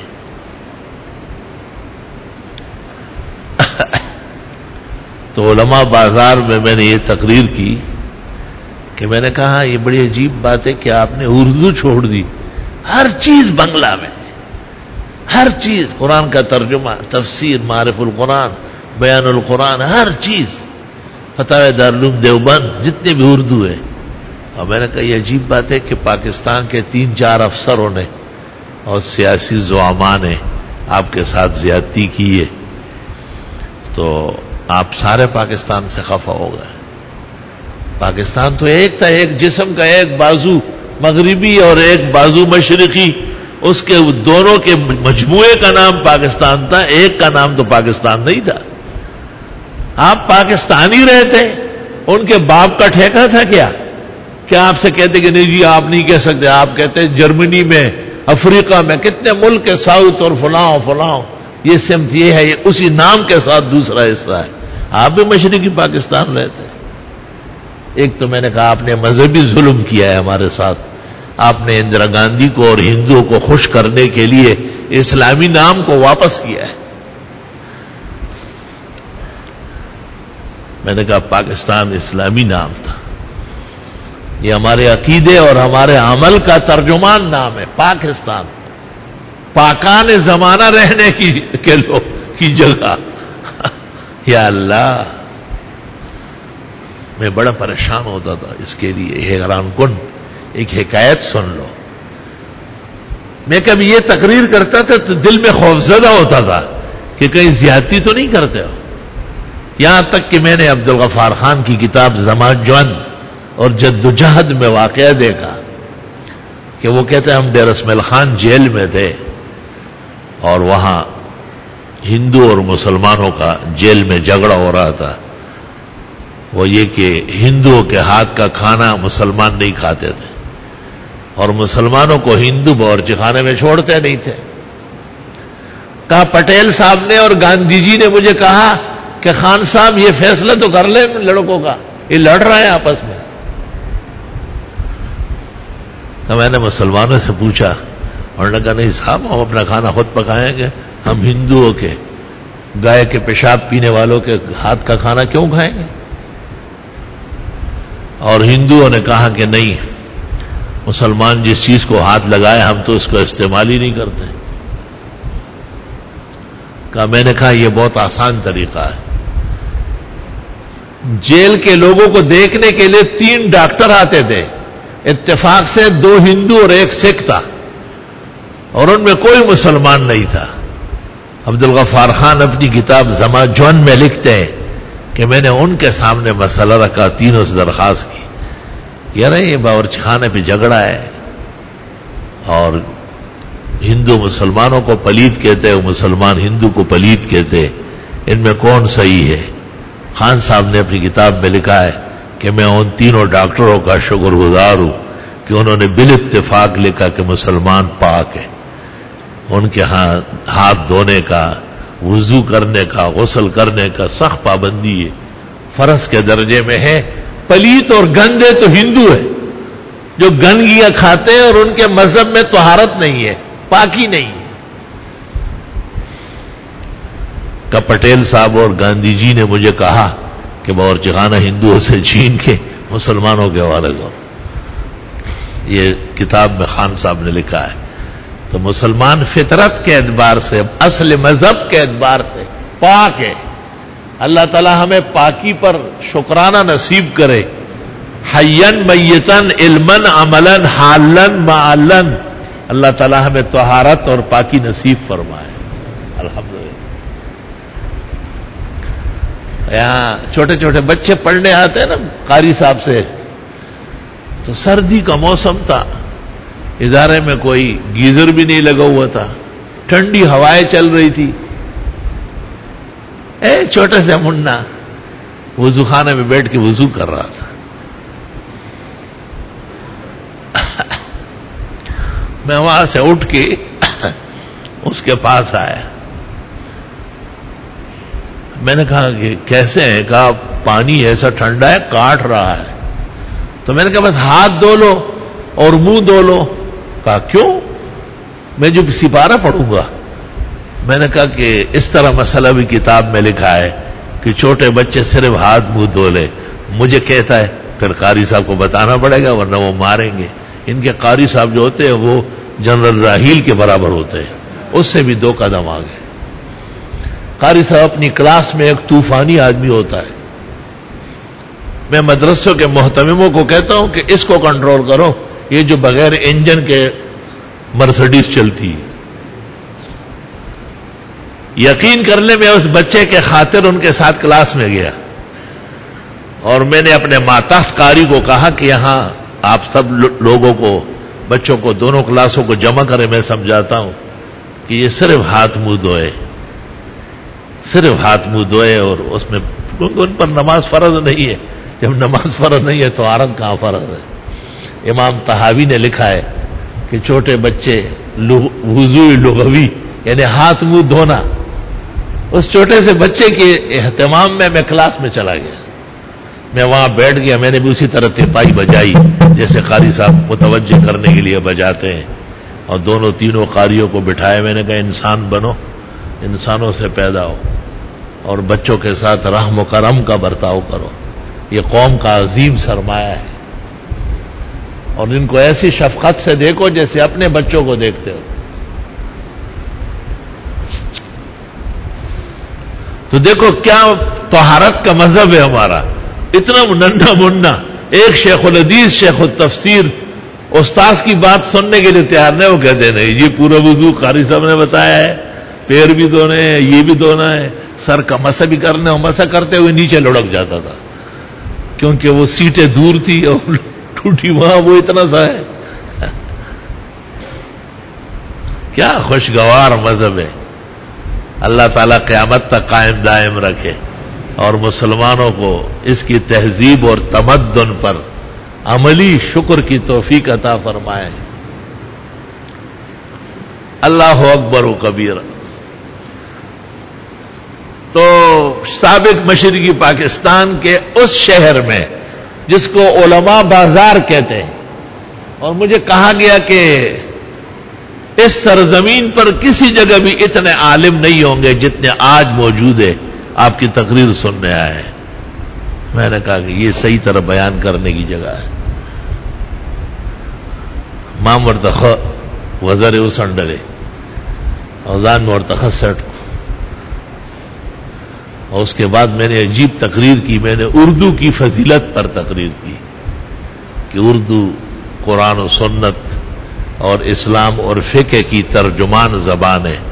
تو علماء بازار میں نے یہ تقریر کی کہ میں نے کہا یہ بڑی عجیب بات ہے کہ آپ نے اردو چھوڑ دی، ہر چیز بنگلہ میں، ہر چیز، قرآن کا ترجمہ، تفسیر، معرف القرآن، بیان القرآن، ہر چیز، فتاوی دارالعلوم دیوبند جتنے بھی اردو ہے. اور میں نے کہا یہ عجیب بات ہے کہ پاکستان کے 3-4 افسروں نے اور سیاسی زعماء نے آپ کے ساتھ زیادتی کی ہے، تو آپ سارے پاکستان سے خفا ہو گئے. پاکستان تو ایک تھا، ایک جسم کا ایک بازو مغربی اور ایک بازو مشرقی، اس کے دونوں کے مجموعے کا نام پاکستان تھا، ایک کا نام تو پاکستان نہیں تھا. آپ پاکستانی رہتے، ان کے باپ کا ٹھیکہ تھا کیا آپ سے کہتے کہ نہیں جی آپ نہیں کہہ سکتے؟ آپ کہتے جرمنی میں، افریقہ میں، کتنے ملک کے ساؤتھ اور فلاں یہ سمت یہ ہے، یہ اسی نام کے ساتھ دوسرا حصہ ہے. آپ بھی مشرقی پاکستان رہتے. ایک تو میں نے کہا آپ نے مذہبی ظلم کیا ہے ہمارے ساتھ، آپ نے اندرا گاندھی کو اور ہندوؤں کو خوش کرنے کے لیے اسلامی نام کو واپس کیا ہے. میں نے کہا پاکستان اسلامی نام تھا، یہ ہمارے عقیدے اور ہمارے عمل کا ترجمان نام ہے پاکستان. پاکان زمانہ رہنے کی جگہ. یا اللہ، میں بڑا پریشان ہوتا تھا اس کے لیے. حیران کن ایک حکایت سن لو. میں کبھی یہ تقریر کرتا تھا تو دل میں خوفزدہ ہوتا تھا کہ کہیں زیادتی تو نہیں کرتے ہو. یہاں تک کہ میں نے عبدالغفار خان کی کتاب زماجون اور جدوجہد میں واقعہ دیکھا کہ وہ کہتے ہیں ہم ڈیر اسماعیل خان جیل میں تھے اور وہاں ہندو اور مسلمانوں کا جیل میں جھگڑا ہو رہا تھا. وہ یہ کہ ہندوؤں کے ہاتھ کا کھانا مسلمان نہیں کھاتے تھے اور مسلمانوں کو ہندو باورچی خانے میں چھوڑتے نہیں تھے. کہا پٹیل صاحب نے اور گاندھی جی نے مجھے کہا کہ خان صاحب یہ فیصلہ تو کر لیں لڑکوں کا، یہ لڑ رہے ہیں آپس میں. تو میں نے مسلمانوں سے پوچھا، انہوں نے کہا نہیں صاحب ہم اپنا کھانا خود پکائیں گے، ہم ہندوؤں کے گائے کے پیشاب پینے والوں کے ہاتھ کا کھانا کیوں کھائیں گے؟ اور ہندوؤں نے کہا کہ نہیں، مسلمان جس چیز کو ہاتھ لگائے ہم تو اس کو استعمال ہی نہیں کرتے. میں نے کہا یہ بہت آسان طریقہ ہے. جیل کے لوگوں کو دیکھنے کے لیے 3 ڈاکٹر آتے تھے، اتفاق سے 2 ہندو اور 1 سکھ تھا اور ان میں کوئی مسلمان نہیں تھا. عبدالغفار خان اپنی کتاب زماجون میں لکھتے ہیں کہ میں نے ان کے سامنے مسئلہ رکھا، تینوں سے درخواست کی، یار یہ باورچی خانے پہ جھگڑا ہے اور ہندو مسلمانوں کو پلیت کہتے ہیں، مسلمان ہندو کو پلیت کہتے ہیں، ان میں کون صحیح ہے؟ خان صاحب نے اپنی کتاب میں لکھا ہے کہ میں ان تینوں ڈاکٹروں کا شکر گزار ہوں کہ انہوں نے بالاتفاق لکھا کہ مسلمان پاک ہے. ان کے ہاتھ دھونے کا، وضو کرنے کا، غسل کرنے کا سخت پابندی ہے، فرض کے درجے میں ہے. پلیت اور گندے تو ہندو ہے جو گندگیاں کھاتے ہیں اور ان کے مذہب میں طہارت نہیں ہے، پاکی نہیں ہے. کہ پٹیل صاحب اور گاندھی جی نے مجھے کہا کہ باورچی خانہ ہندوؤں سے چھین کے مسلمانوں کے حوالے کرو. یہ کتاب میں خان صاحب نے لکھا ہے. تو مسلمان فطرت کے اعتبار سے، اصل مذہب کے اعتبار سے پاک ہے. اللہ تعالی ہمیں پاکی پر شکرانہ نصیب کرے. حیاً میتاً علماً عملاً حالاً معالاً، اللہ تعالی ہمیں طہارت اور پاکی نصیب فرمائے. الحمدللہ. یہاں چھوٹے چھوٹے بچے پڑھنے آتے ہیں نا قاری صاحب سے، تو سردی کا موسم تھا، ادارے میں کوئی گیزر بھی نہیں لگا ہوا تھا، ٹھنڈی ہوائیں چل رہی تھی. چھوٹے سے منا وضو خانے میں بیٹھ کے وضو کر رہا تھا. میں وہاں سے اٹھ کے اس کے پاس آیا. میں نے کہا کہ کیسے ہیں؟ کہا پانی ایسا ٹھنڈا ہے کاٹ رہا ہے. تو میں نے کہا بس ہاتھ دھو لو اور منہ دھو لو. کہا کیوں؟ میں جو سپارہ پڑھوں گا. میں نے کہا کہ اس طرح مسئلہ بھی کتاب میں لکھا ہے کہ چھوٹے بچے صرف ہاتھ منہ دھو لے. مجھے کہتا ہے پھر قاری صاحب کو بتانا پڑے گا ورنہ وہ ماریں گے. ان کے قاری صاحب جو ہوتے ہیں وہ جنرل راحیل کے برابر ہوتے ہیں، اس سے بھی 2 قدم آگے. قاری صاحب اپنی کلاس میں ایک طوفانی آدمی ہوتا ہے. میں مدرسوں کے محتمموں کو کہتا ہوں کہ اس کو کنٹرول کرو، یہ جو بغیر انجن کے مرسڈیز چلتی ہے. یقین کر لیں میں اس بچے کے خاطر ان کے ساتھ کلاس میں گیا اور میں نے اپنے ماتحت قاری کو کہا کہ یہاں آپ سب لوگوں کو، بچوں کو، دونوں کلاسوں کو جمع کریں. میں سمجھاتا ہوں کہ یہ صرف ہاتھ منہ دھوئے، صرف ہاتھ منہ دھوئے. اور اس میں ان پر نماز فرض نہیں ہے. جب نماز فرض نہیں ہے تو عارض کہاں فرض ہے؟ امام طحاوی نے لکھا ہے کہ چھوٹے بچے وضو لغوی یعنی ہاتھ منہ دھونا، اس چھوٹے سے بچے کے اہتمام میں کلاس میں چلا گیا. میں وہاں بیٹھ گیا. میں نے بھی اسی طرح تیپائی بجائی جیسے قاری صاحب متوجہ کرنے کے لیے بجاتے ہیں، اور دونوں تینوں قاریوں کو بٹھائے. میں نے کہا انسان بنو، انسانوں سے پیدا ہو اور بچوں کے ساتھ رحم و کرم کا برتاؤ کرو. یہ قوم کا عظیم سرمایہ ہے اور ان کو ایسی شفقت سے دیکھو جیسے اپنے بچوں کو دیکھتے ہو. تو دیکھو کیا طہارت کا مذہب ہے ہمارا. اتنا ننھا منا ایک شیخ الحدیث شیخ التفسیر استاذ کی بات سننے کے لیے تیار نہیں، وہ کہتے نہیں یہ پورا وضو قاری صاحب نے بتایا ہے، پیر بھی دھونے ہیں، یہ بھی دھونا ہے، سر کا مسح بھی کرنا ہے، مسح کرتے ہوئے نیچے لڑک جاتا تھا کیونکہ وہ سیٹیں دور تھی اور ٹوٹی وہاں وہ اتنا سا ہے. کیا خوشگوار مذہب ہے. اللہ تعالیٰ قیامت تک قائم دائم رکھے اور مسلمانوں کو اس کی تہذیب اور تمدن پر عملی شکر کی توفیق عطا فرمائے. اللہ اکبر و کبیرہ. تو سابق مشرقی پاکستان کے اس شہر میں جس کو علماء بازار کہتے ہیں، اور مجھے کہا گیا کہ اس سرزمین پر کسی جگہ بھی اتنے عالم نہیں ہوں گے جتنے آج موجود ہیں، آپ کی تقریر سننے آئے ہیں. میں نے کہا کہ یہ صحیح طرح بیان کرنے کی جگہ ہے. ماں مرتخ وزر اسنڈرے اوزان مرتخ سٹ. اور اس کے بعد میں نے عجیب تقریر کی. میں نے اردو کی فضیلت پر تقریر کی کہ اردو قرآن و سنت اور اسلام اور فقہ کی ترجمان زبان ہے.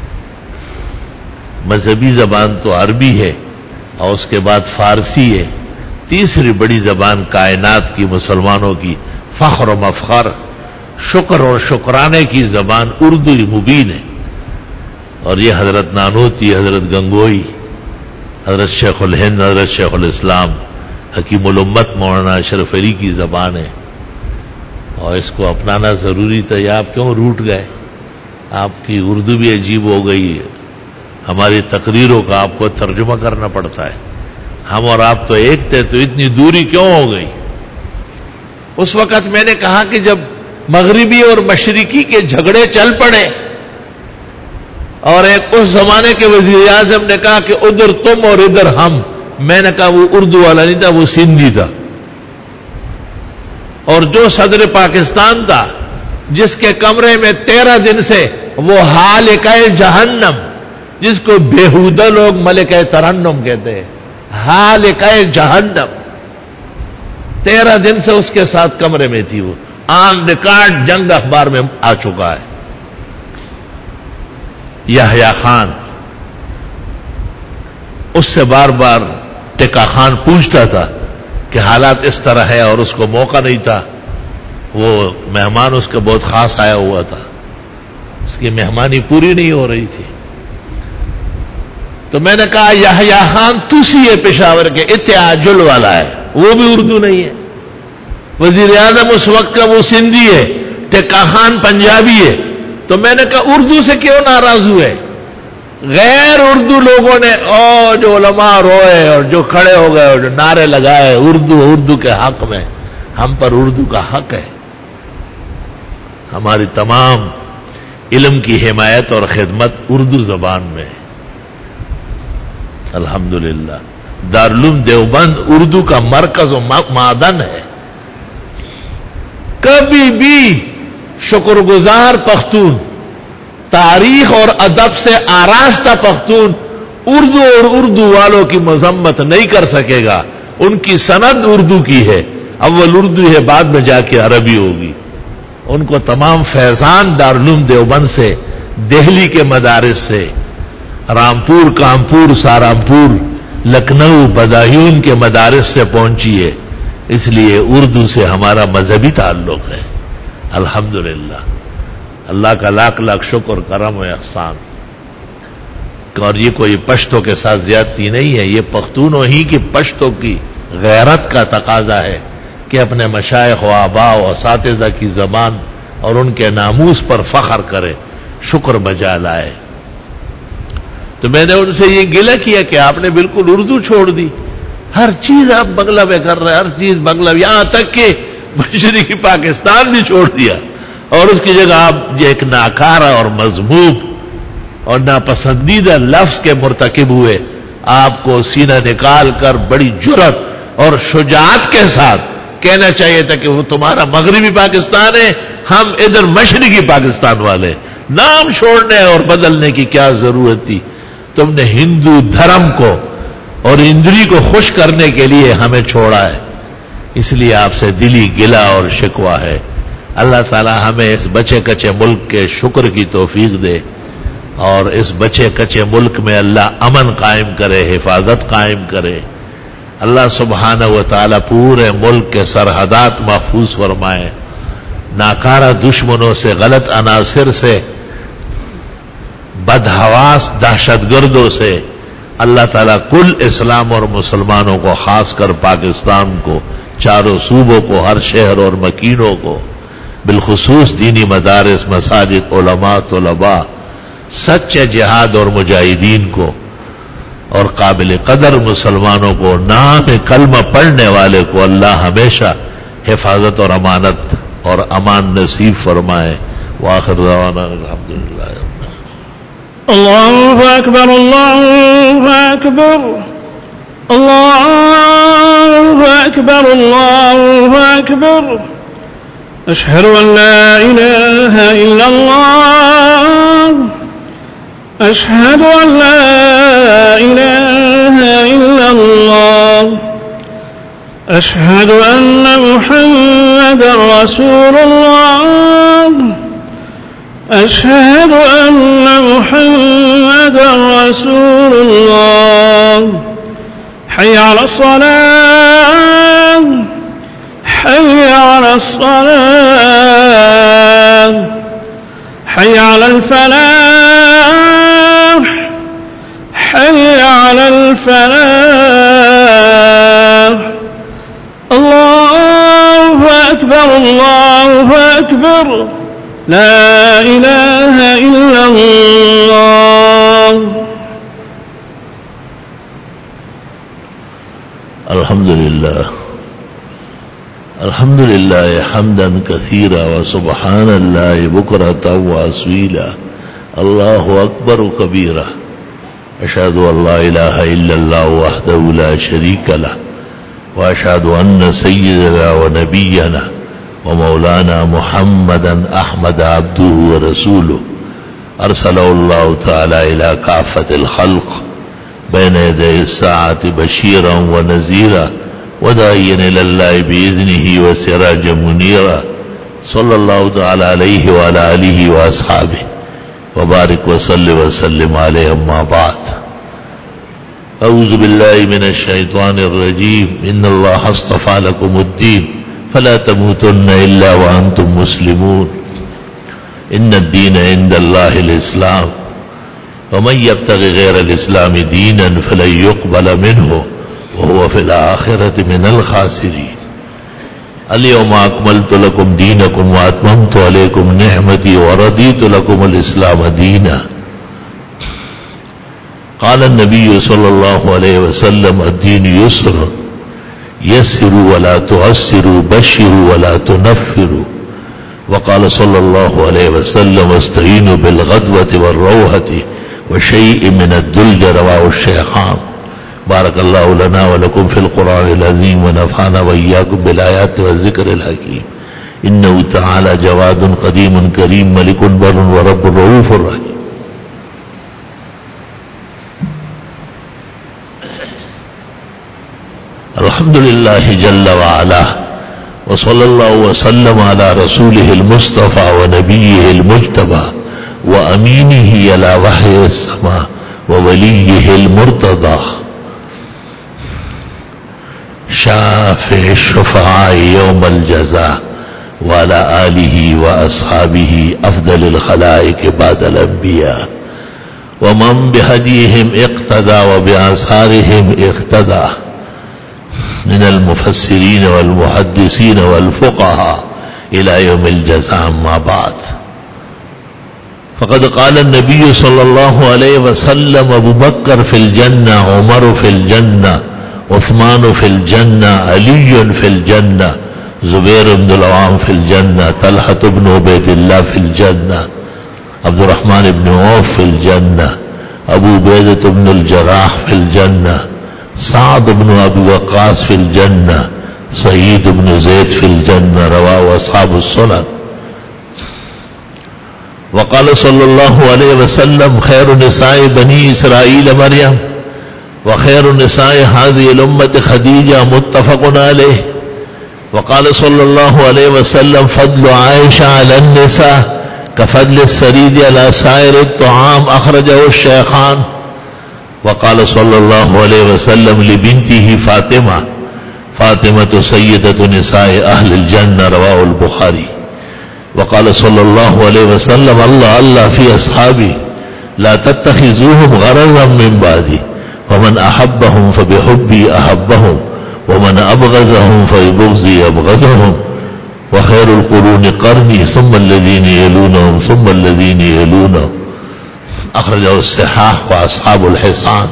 مذہبی زبان تو عربی ہے اور اس کے بعد فارسی ہے. تیسری بڑی زبان کائنات کی مسلمانوں کی فخر و مفخر، شکر اور شکرانے کی زبان اردو مبین ہے. اور یہ حضرت نانوتی، حضرت گنگوئی، حضرت شیخ الہند، حضرت شیخ الاسلام حکیم الامت مولانا اشرف علی کی زبان ہے. اور اس کو اپنانا ضروری تھا. یہ آپ کیوں روٹ گئے؟ آپ کی اردو بھی عجیب ہو گئی ہے. ہماری تقریروں کا آپ کو ترجمہ کرنا پڑتا ہے. ہم اور آپ تو ایک تھے، تو اتنی دوری کیوں ہو گئی؟ اس وقت میں نے کہا کہ جب مغربی اور مشرقی کے جھگڑے چل پڑے اور ایک اس زمانے کے وزیر اعظم نے کہا کہ ادھر تم اور ادھر ہم، میں نے کہا وہ اردو والا نہیں تھا، وہ سندھی تھا. اور جو صدر پاکستان تھا، جس کے کمرے میں 13 دن سے وہ حالقہ جہنم، جس کو بےہودہ لوگ ملکہ ترنم کہتے ہیں، حالقہ جہنم 13 دن سے اس کے ساتھ کمرے میں تھی. وہ آن ریکارڈ جنگ اخبار میں آ چکا ہے. یحییٰ خان اس سے بار بار ٹکا خان پوچھتا تھا کہ حالات اس طرح ہے، اور اس کو موقع نہیں تھا. وہ مہمان اس کا بہت خاص آیا ہوا تھا، اس کی مہمانی پوری نہیں ہو رہی تھی. تو میں نے کہا یحییٰ خان توسی ہے پشاور کے، اتحاجل والا ہے، وہ بھی اردو نہیں ہے. وزیر اعظم اس وقت کا وہ سندھی ہے، ٹکا خان پنجابی ہے. تو میں نے کہا اردو سے کیوں ناراض ہوئے؟ غیر اردو لوگوں نے جو علماء روئے اور جو کھڑے ہو گئے اور جو نعرے لگائے اردو کے حق میں. ہم پر اردو کا حق ہے. ہماری تمام علم کی حمایت اور خدمت اردو زبان میں ہے. الحمدللہ دارالعلوم دیوبند اردو کا مرکز و معدن ہے. کبھی بھی شکر گزار پختون، تاریخ اور ادب سے آراستہ پختون اردو اور اردو والوں کی مذمت نہیں کر سکے گا. ان کی سند اردو کی ہے، اول اردو ہے، بعد میں جا کے عربی ہوگی. ان کو تمام فیضان دارالعلوم دیوبند سے، دہلی کے مدارس سے، رامپور، کانپور، سہارنپور، لکھنؤ، بدایون کے مدارس سے پہنچی ہے. اس لیے اردو سے ہمارا مذہبی تعلق ہے. الحمدللہ اللہ کا لاکھ لاکھ شکر، کرم و احسان. اور یہ کوئی پشتوں کے ساتھ زیادتی نہیں ہے، یہ پختونوں ہی کی پشتوں کی غیرت کا تقاضا ہے کہ اپنے مشائخ و آباء و اساتذہ کی زبان اور ان کے ناموس پر فخر کرے، شکر بجا لائے. تو میں نے ان سے یہ گلہ کیا کہ آپ نے بالکل اردو چھوڑ دی، ہر چیز آپ بنگلہ میں کر رہے ہیں، ہر چیز بنگلہ، یہاں تک کہ مشرقی پاکستان بھی چھوڑ دیا، اور اس کی جگہ آپ ایک ناکارہ اور مذموم اور ناپسندیدہ لفظ کے مرتکب ہوئے. آپ کو سینہ نکال کر بڑی جرت اور شجاعت کے ساتھ کہنا چاہیے تھا کہ وہ تمہارا مغربی پاکستان ہے، ہم ادھر مشرقی پاکستان والے. نام چھوڑنے اور بدلنے کی کیا ضرورت تھی؟ تم نے ہندو دھرم کو اور اندری کو خوش کرنے کے لیے ہمیں چھوڑا ہے. اس لیے آپ سے دلی گلہ اور شکوہ ہے. अल्लाह ताला हमें इस बचे कचे मुल्क के शुक्र की तौफीक दे और इस बचे कचे मुल्क में अल्लाह अमन कायम करे, हिफाजत कायम करे। अल्लाह सुब्हानहू व तआला पूरे मुल्क के सरहदात महफूज फरमाए, नाकारा दुश्मनों से, गलत अनासिर से, बदहवास दहशतगर्दों से अल्लाह ताला कुल इस्लाम और मुसलमानों को, खासकर पाकिस्तान को, चारों सूबों को, हर शहर और मकीनों को, बिलखुसूस दीनी मदारिस, मसाजिद, उलमा, तुलबा, सच्चे जिहाद और मुजाहिदीन को और काबिल कदर मुसलमानों को, नाम कलमा पढ़ने वाले को अल्लाह हमेशा हिफाजत और अमानत और अमान नसीब फरमाए। वाखिर दअवाना अल्हम्दुलिल्लाह। अल्लाहु अकबर, अल्लाहु अकबर, अल्लाहु अकबर, अल्लाहु अकबर। अशहदु अन ला इलाहा इल्लल्लाह, अशहदु अन ला इलाहा इल्लल्लाह, अशहदु अन्न मुहम्मदर रसूलुल्लाह, अशहदु अन्न मुहम्मदर रसूलुल्लाह। हय्य अला सलाह, हय्य अला सलाह, हय्य अला फलाह, हय्य अला फलाह। अल्लाहु अकबर, अल्लाहु अकबर, ला इलाहा इल्लल्लाह। अल्हम्दुलिल्लाह, अल्हम्दुलिल्लाह हम्दन कसीरा व सुब्हानल्लाह बुकरतन व असीला। अल्लाहु अकबर कबीरा। अशहदु अल्ला इलाहा इल्लल्लाह वहदहु ला शरीक लह व अशहदु अन्न सय्यदना व नबियना व मौलाना मुहम्मदन अहमद अब्दुहु व रसूलुहु अरसलहुल्लाहु तआला इला काफ़तिल खल्क़ बैन यदै अस्साअति बशीरन व नज़ीरा व दाइयन इलल्लाहि बिइज़्निहि व सिराजन मुनीरा। सल्लल्लाहु तआला अलैहि व अला आलिहि व अस्हाबिहि व बारिक व सल्लि व सल्लिम अलैहि। अम्मा बाद, अऊज़ु बिल्लाहि मिनश शैतानिर रजीम। इन्नल्लाह अस्तफ़ा लकुमुद्दीन फला तमूतुन्ना इल्ला व अंतुम मुस्लिमून। इन्नद्दीन इंदल्लाहिल इस्लाम व मन यब्तगि गैरल इस्लामी दीनन फलन युक़बल मिन्हु व हुवा फिल आखिरति मिनल खासिरीन। अल-यौमा अकमलतु लकुम दीनकुम व अतममतु अलैकुम निअमती व रदीतु लकुमुल इस्लाम दीना। क़ाल नबी सल्लल्लाहु अलैहि वसल्लम अद्दीन युस्र यस्सिरु वला तुअस्सिरु बश्शिरु वला तुनफ्फिरु। वक़ाल सल्लल्लाहु अलैहि वसल्लम इस्तईनु बिलग़दवति वर्रौहति व शैइम मिनद्दुल्ज। रवाहु शेख़ान। बारकल्लाहु लना व लकुम फिल क़ुरआनिल अज़ीम व नफ़अना व इय्याकुम बिल आयाति व ज़िक्रिल हकीम। इन्नहु तआला जवादुन क़दीमुन करीम मलिकुन बर्रुन व रब्बुर रऊफ़ुर रहीम। अल्हम्दुलिल्लाह जल्ल व अला व सल्लल्लाहु व सल्लम अला रसूलिहिल मुस्तफ़ा व नबिय्यिहिल मुज्तबा व अमीनिही अला वह्यिस समा व वलिय्यिहिल मुर्तदा शाफ़िअ शुफ़अाए यौमल जज़ा व अला आलिहि व अस्हाबिहि अफ़ज़लिल ख़लाइक़ बअदल अंबिया व मन बिहदीहिम इक़्तदा व बिआसारिहिम इक़्तदा मिनल मुफ़स्सिरीन वल मुहद्दिसीन वल फ़ुक़हा इला यौमिल जज़ा। अम्मा बाद, फ़क़द क़ाल नबी सल्लल्लाहु अलैहि वसल्लम अबू बकर फ़िल जन्ना, उमर फ़िल जन्ना, उस्मान फ़िल जन्ना, अली फ़िल जन्ना, ज़ुबैर इब्नुल अव्वाम फ़िल जन्ना, तलहा इब्नु उबैदिल्लाह फ़िल जन्ना, अब्दुर्रहमान इब्नु औफ़ फ़िल जन्ना, अबू उबैदा इब्नुल जर्राह फ़िल जन्ना, साद इब्नु अबी वक़्क़ास फ़िल जन्ना, सईद इब्नु ज़ैद फ़िल जन्ना। रवाहु अस्हाबुस सुनन। वक़ाल सल्लल्लाहु अलैहि वसल्लम खैरु निसाए बनी इसराईल मरियम व खैरु निसाए हाज़िहिल उम्मति खदीजा। मुत्तफ़क़ुन अलैह। وقال صلی اللہ علیہ وسلم فضل عائشہ علی النساء كفضل السرید علی سائر الطعام اخرجہ الشیخان. وقال صلی اللہ علیہ وسلم لبنته فاطمہ فاطمة سیدۃ نساء اہل الجنہ رواہ البخاری. وقال صلی اللہ علیہ وسلم اللہ اللہ فی اصحابی لا تتخذوهم غرضا من بعدی ومن احبهم فبحبی احبهم ومن ابغضهم فببغضی ابغضهم وخیر القرون قرنی ثم الذین یلونهم ثم الذین یلونهم اخرجہ الصحاح واصحاب الحسان.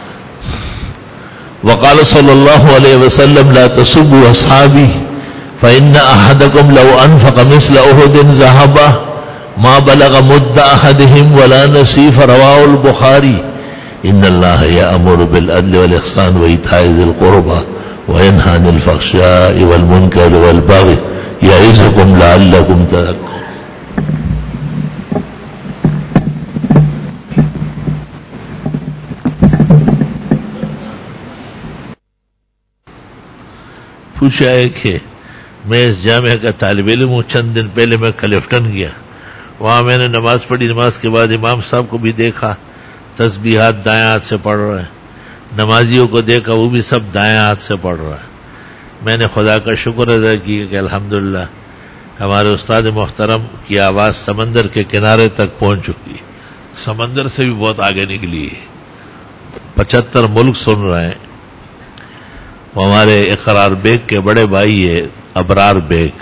وقال صلی اللہ علیہ وسلم لا تسبوا اصحابی فإن أحدكم لو أنفق مثل أحد ذهبا ما بلغ مد أحدهم ولا نصيف رواه البخاري. إن الله يأمر بالعدل والإحسان وإيتاء ذي القربى وينهى عن الفحشاء والمنكر والبغي يعظكم لعلكم تذكرون. پوچھا ہے کہ میں اس جامعہ کا طالب علم ہوں. چند دن پہلے میں کلفٹن گیا، وہاں میں نے نماز پڑھی. نماز کے بعد امام صاحب کو بھی دیکھا تسبیحات دائیں ہاتھ سے پڑھ رہے ہیں، نمازیوں کو دیکھا وہ بھی سب دائیں ہاتھ سے پڑھ رہا ہے. میں نے خدا کا شکر ادا کیا کہ الحمدللہ ہمارے استاد محترم کی آواز سمندر کے کنارے تک پہنچ چکی، سمندر سے بھی بہت آگے نکلی ہے. 75 ملک سن رہے ہیں. وہ ہمارے اقرار بیگ کے بڑے بھائی ہے ابرار بیگ.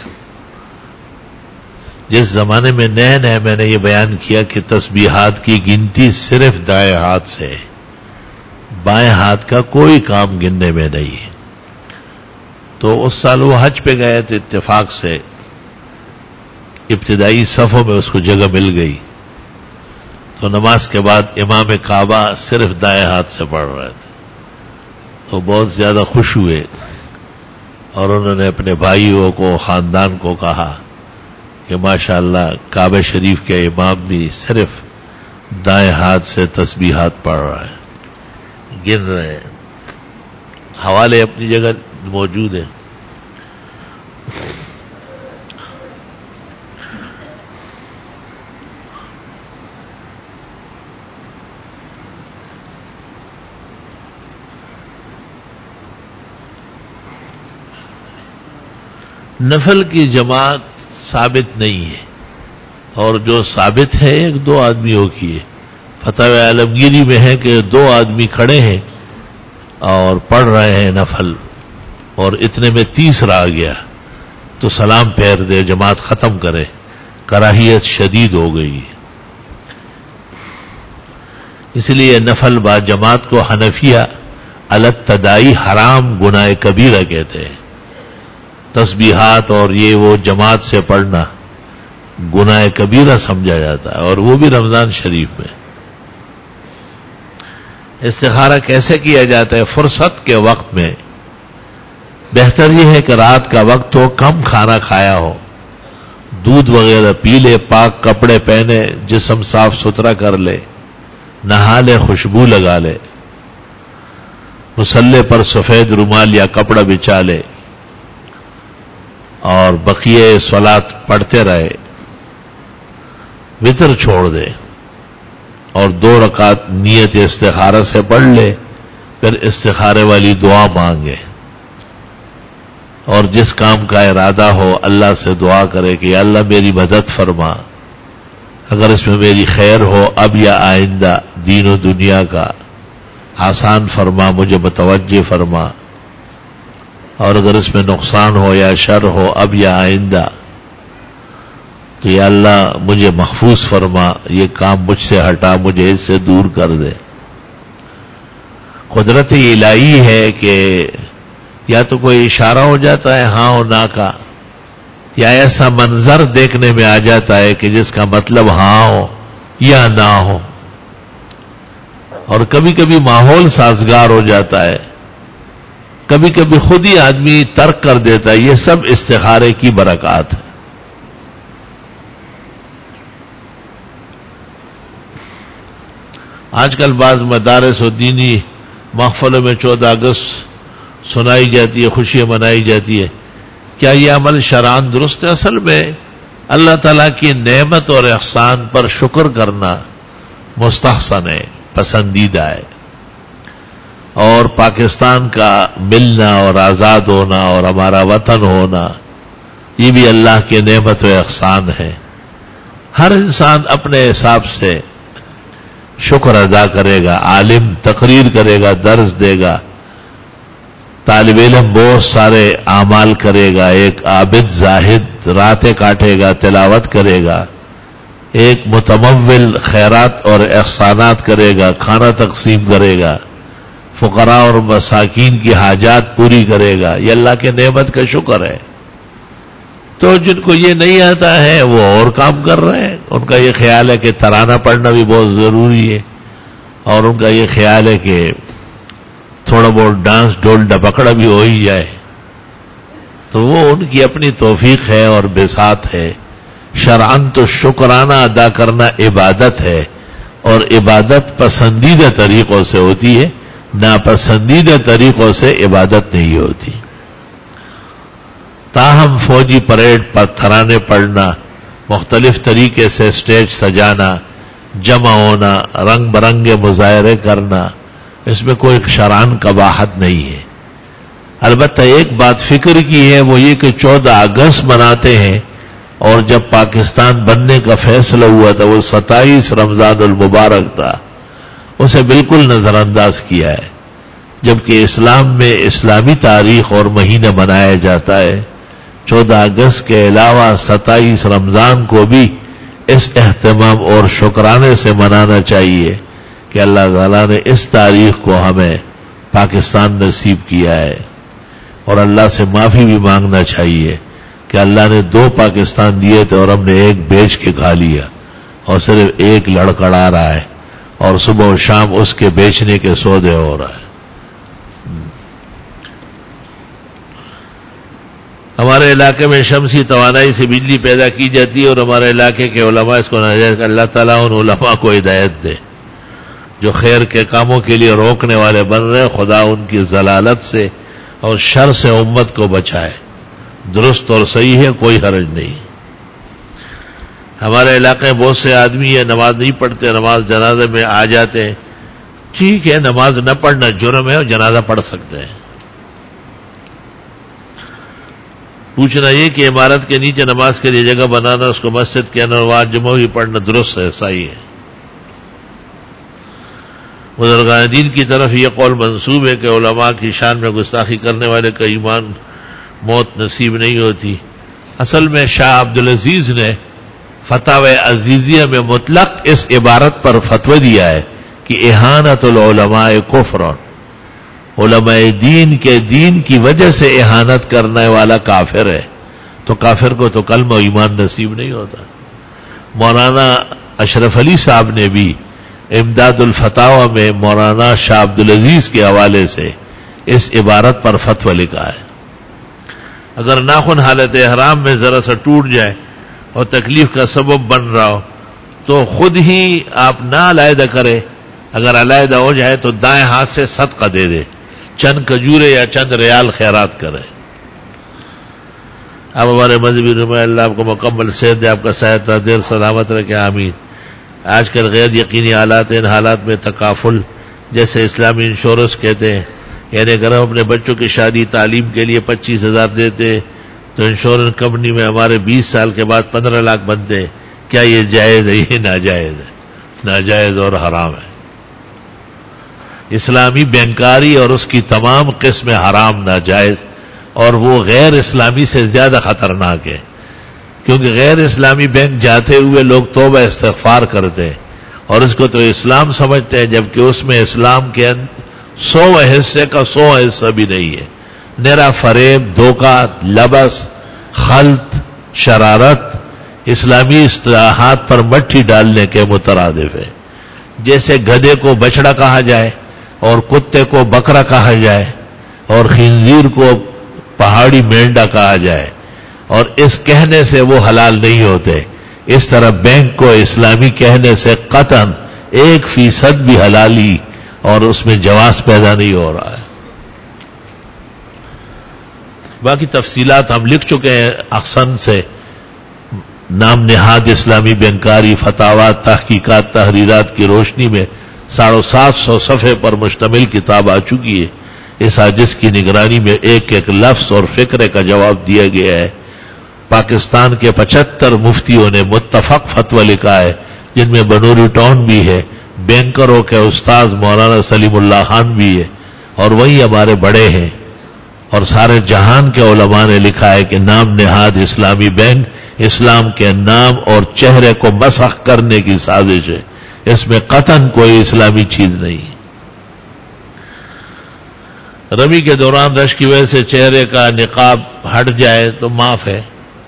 جس زمانے میں نئے میں نے یہ بیان کیا کہ تسبیحات کی گنتی صرف دائیں ہاتھ سے ہے، بائیں ہاتھ کا کوئی کام گننے میں نہیں ہے. تو اس سال وہ حج پہ گئے تھے، اتفاق سے ابتدائی صفوں میں اس کو جگہ مل گئی. تو نماز کے بعد امام کعبہ صرف دائیں ہاتھ سے پڑھ رہے تھے. تو بہت زیادہ خوش ہوئے اور انہوں نے اپنے بھائیوں کو خاندان کو کہا کہ ماشاءاللہ کعبہ شریف کے امام بھی صرف دائیں ہاتھ سے تسبیحات پڑھ رہا ہے، گن رہے ہیں. حوالے اپنی جگہ موجود ہیں. نفل کی جماعت ثابت نہیں ہے، اور جو ثابت ہے 1-2 آدمیوں کی ہے. فتاوی عالمگیری میں ہے کہ 2 آدمی کھڑے ہیں اور پڑھ رہے ہیں نفل، اور اتنے میں تیسرا آ گیا تو سلام پھیر دے، جماعت ختم کرے. کراہیت شدید ہو گئی. اس لیے نفل با جماعت کو حنفیہ التدائی حرام گناہ کبیرہ کہتے ہیں. تسبیحات اور یہ وہ جماعت سے پڑھنا گناہ کبیرہ سمجھا جاتا ہے، اور وہ بھی رمضان شریف میں. استخارہ کیسے کیا جاتا ہے؟ فرصت کے وقت میں. بہتر یہ ہے کہ رات کا وقت ہو، کم کھانا کھایا ہو، دودھ وغیرہ پی لے، پاک کپڑے پہنے، جسم صاف ستھرا کر لے، نہا لے، خوشبو لگا لے، مصلے پر سفید رومال یا کپڑا بچھا لے اور بقیہ صلات پڑھتے رہے. وتر چھوڑ دے اور 2 رکعت نیت استخارہ سے پڑھ لے، پھر استخارے والی دعا مانگے، اور جس کام کا ارادہ ہو اللہ سے دعا کرے کہ یا اللہ میری مدد فرما، اگر اس میں میری خیر ہو اب یا آئندہ، دین و دنیا کا آسان فرما، مجھے متوجہ فرما، اور اگر اس میں نقصان ہو یا شر ہو اب یا آئندہ تو یا اللہ مجھے محفوظ فرما، یہ کام مجھ سے ہٹا، مجھے اس سے دور کر دے. قدرت الہی ہے کہ یا تو کوئی اشارہ ہو جاتا ہے ہاں اور نہ کا، یا ایسا منظر دیکھنے میں آ جاتا ہے کہ جس کا مطلب ہاں ہو یا نہ ہو، اور کبھی کبھی ماحول سازگار ہو جاتا ہے، کبھی کبھی خود ہی آدمی ترک کر دیتا ہے. یہ سب استخارے کی برکات ہے. آج کل بعض مدارس و دینی محفلوں میں 14 اگست سنائی جاتی ہے، خوشیاں منائی جاتی ہے. کیا یہ عمل شرعاً درست ہے؟ اصل میں اللہ تعالیٰ کی نعمت اور احسان پر شکر کرنا مستحسن ہے، پسندیدہ ہے، اور پاکستان کا ملنا اور آزاد ہونا اور ہمارا وطن ہونا یہ بھی اللہ کی نعمت و احسان ہے۔ ہر انسان اپنے حساب سے شکر ادا کرے گا، عالم تقریر کرے گا، درس دے گا، طالب علم بہت سارے اعمال کرے گا، ایک عابد زاہد راتیں کاٹے گا، تلاوت کرے گا، ایک متمول خیرات اور احسانات کرے گا، کھانا تقسیم کرے گا، فقراء اور مساکین کی حاجات پوری کرے گا، یہ اللہ کے نعمت کا شکر ہے۔ تو جن کو یہ نہیں آتا ہے وہ اور کام کر رہے ہیں، ان کا یہ خیال ہے کہ ترانہ پڑھنا بھی بہت ضروری ہے، اور ان کا یہ خیال ہے کہ تھوڑا بہت ڈانس ڈول ڈپکڑا بھی ہو ہی جائے، تو وہ ان کی اپنی توفیق ہے اور بساط ہے۔ شرعاً تو شکرانہ ادا کرنا عبادت ہے، اور عبادت پسندیدہ طریقوں سے ہوتی ہے، ناپسندیدہ طریقوں سے عبادت نہیں ہوتی۔ تاہم فوجی پریڈ پر ترانے پڑھنا، مختلف طریقے سے اسٹیج سجانا، جمع ہونا، رنگ برنگے مظاہرے کرنا، اس میں کوئی شرعاً قباحت نہیں ہے۔ البتہ ایک بات فکر کی ہے، وہ یہ کہ 14 اگست مناتے ہیں، اور جب پاکستان بننے کا فیصلہ ہوا تھا وہ 27 رمضان المبارک تھا، اسے بالکل نظر انداز کیا ہے، جبکہ اسلام میں اسلامی تاریخ اور مہینہ منایا جاتا ہے۔ 14 اگست کے علاوہ 27 رمضان کو بھی اس اہتمام اور شکرانے سے منانا چاہیے کہ اللہ تعالیٰ نے اس تاریخ کو ہمیں پاکستان نصیب کیا ہے، اور اللہ سے معافی بھی مانگنا چاہیے کہ اللہ نے 2 پاکستان دیے تھے اور ہم نے ایک بیچ کے کھا لیا، اور صرف ایک لڑکڑا رہا ہے، اور صبح و شام اس کے بیچنے کے سودے ہو رہا ہے۔ ہمارے علاقے میں شمسی توانائی سے بجلی پیدا کی جاتی ہے، اور ہمارے علاقے کے علماء اس کو ناجائز، اللہ تعالیٰ ان علماء کو ہدایت دے جو خیر کے کاموں کے لیے روکنے والے بن رہے، خدا ان کی ضلالت سے اور شر سے امت کو بچائے۔ درست اور صحیح ہے، کوئی حرج نہیں۔ ہمارے علاقے میں بہت سے آدمی ہیں نماز نہیں پڑھتے، نماز جنازے میں آ جاتے ہیں، ٹھیک ہے، نماز نہ پڑھنا جرم ہے اور جنازہ پڑھ سکتے ہیں۔ پوچھنا یہ کہ عمارت کے نیچے نماز کے لیے جگہ بنانا، اس کو مسجد کے انوار جمعی پڑھنا درست ہے، صحیح ہے۔ بزرگان دین کی طرف یہ قول منسوب ہے کہ علماء کی شان میں گستاخی کرنے والے کا ایمان موت نصیب نہیں ہوتی۔ اصل میں شاہ عبدالعزیز نے فتاوی عزیزیہ میں مطلق اس عبارت پر فتوی دیا ہے کہ اہانت العلماء کفر، علماء دین کے دین کی وجہ سے اہانت کرنے والا کافر ہے، تو کافر کو تو کلمہ و ایمان نصیب نہیں ہوتا۔ مولانا اشرف علی صاحب نے بھی امداد الفتاوی میں مولانا شاہ عبدالعزیز کے حوالے سے اس عبارت پر فتوی لکھا ہے۔ اگر ناخن حالت احرام میں ذرا سا ٹوٹ جائے اور تکلیف کا سبب بن رہا ہو تو خود ہی آپ نہ علیحدہ کرے، اگر علیحدہ ہو جائے تو دائیں ہاتھ سے صدقہ دے دے، چند کھجورے یا چند ریال خیرات کرے۔ اب ہمارے مذہبی نمائندے اللہ آپ کو مکمل صحت دے، آپ کا صحت دیر سلامت رکھے، آمین۔ آج کل غیر یقینی حالات، ان حالات میں تکافل جیسے اسلامی انشورنس کہتے ہیں، یعنی اگر ہم اپنے بچوں کی شادی تعلیم کے لیے 25,000 دیتے تو انشورنس کمپنی میں ہمارے 20 سال کے بعد 15 لاکھ بنتے ہیں، کیا یہ جائز ہے؟ یہ ناجائز ہے، ناجائز اور حرام ہے۔ اسلامی بینکاری اور اس کی تمام قسم حرام، ناجائز، اور وہ غیر اسلامی سے زیادہ خطرناک ہے، کیونکہ غیر اسلامی بینک جاتے ہوئے لوگ توبہ استغفار کرتے ہیں اور اس کو تو اسلام سمجھتے ہیں، جبکہ اس میں اسلام کے 100 حصے کا 100 حصہ بھی نہیں ہے، نرا فریب، دھوکہ، لبس، خلط، شرارت، اسلامی اصطلاحات پر مٹھی ڈالنے کے مترادف ہے۔ جیسے گدھے کو بچڑا کہا جائے اور کتے کو بکرا کہا جائے اور خنزیر کو پہاڑی مینڈا کہا جائے، اور اس کہنے سے وہ حلال نہیں ہوتے، اس طرح بینک کو اسلامی کہنے سے قطعاً 1% بھی حلالی اور اس میں جواز پیدا نہیں ہو رہا ہے۔ باقی تفصیلات ہم لکھ چکے ہیں احسن سے. نام نہاد اسلامی بینکاری فتاوات تحقیقات تحریرات کی روشنی میں 750 صفحے پر مشتمل کتاب آ چکی ہے. اس عاجز کی نگرانی میں ایک ایک لفظ اور فکرے کا جواب دیا گیا ہے. پاکستان کے 75 مفتیوں نے متفق فتویٰ لکھا ہے، جن میں بنوری ٹاؤن بھی ہے، بینکروں کے استاذ مولانا سلیم اللہ خان بھی ہے، اور وہی ہمارے بڑے ہیں. اور سارے جہان کے علماء نے لکھا ہے کہ نام نہاد اسلامی بینک اسلام کے نام اور چہرے کو مسخ کرنے کی سازش ہے. اس میں قطعاً کوئی اسلامی چیز نہیں. رمی کے دوران رش کی وجہ سے چہرے کا نقاب ہٹ جائے تو معاف ہے.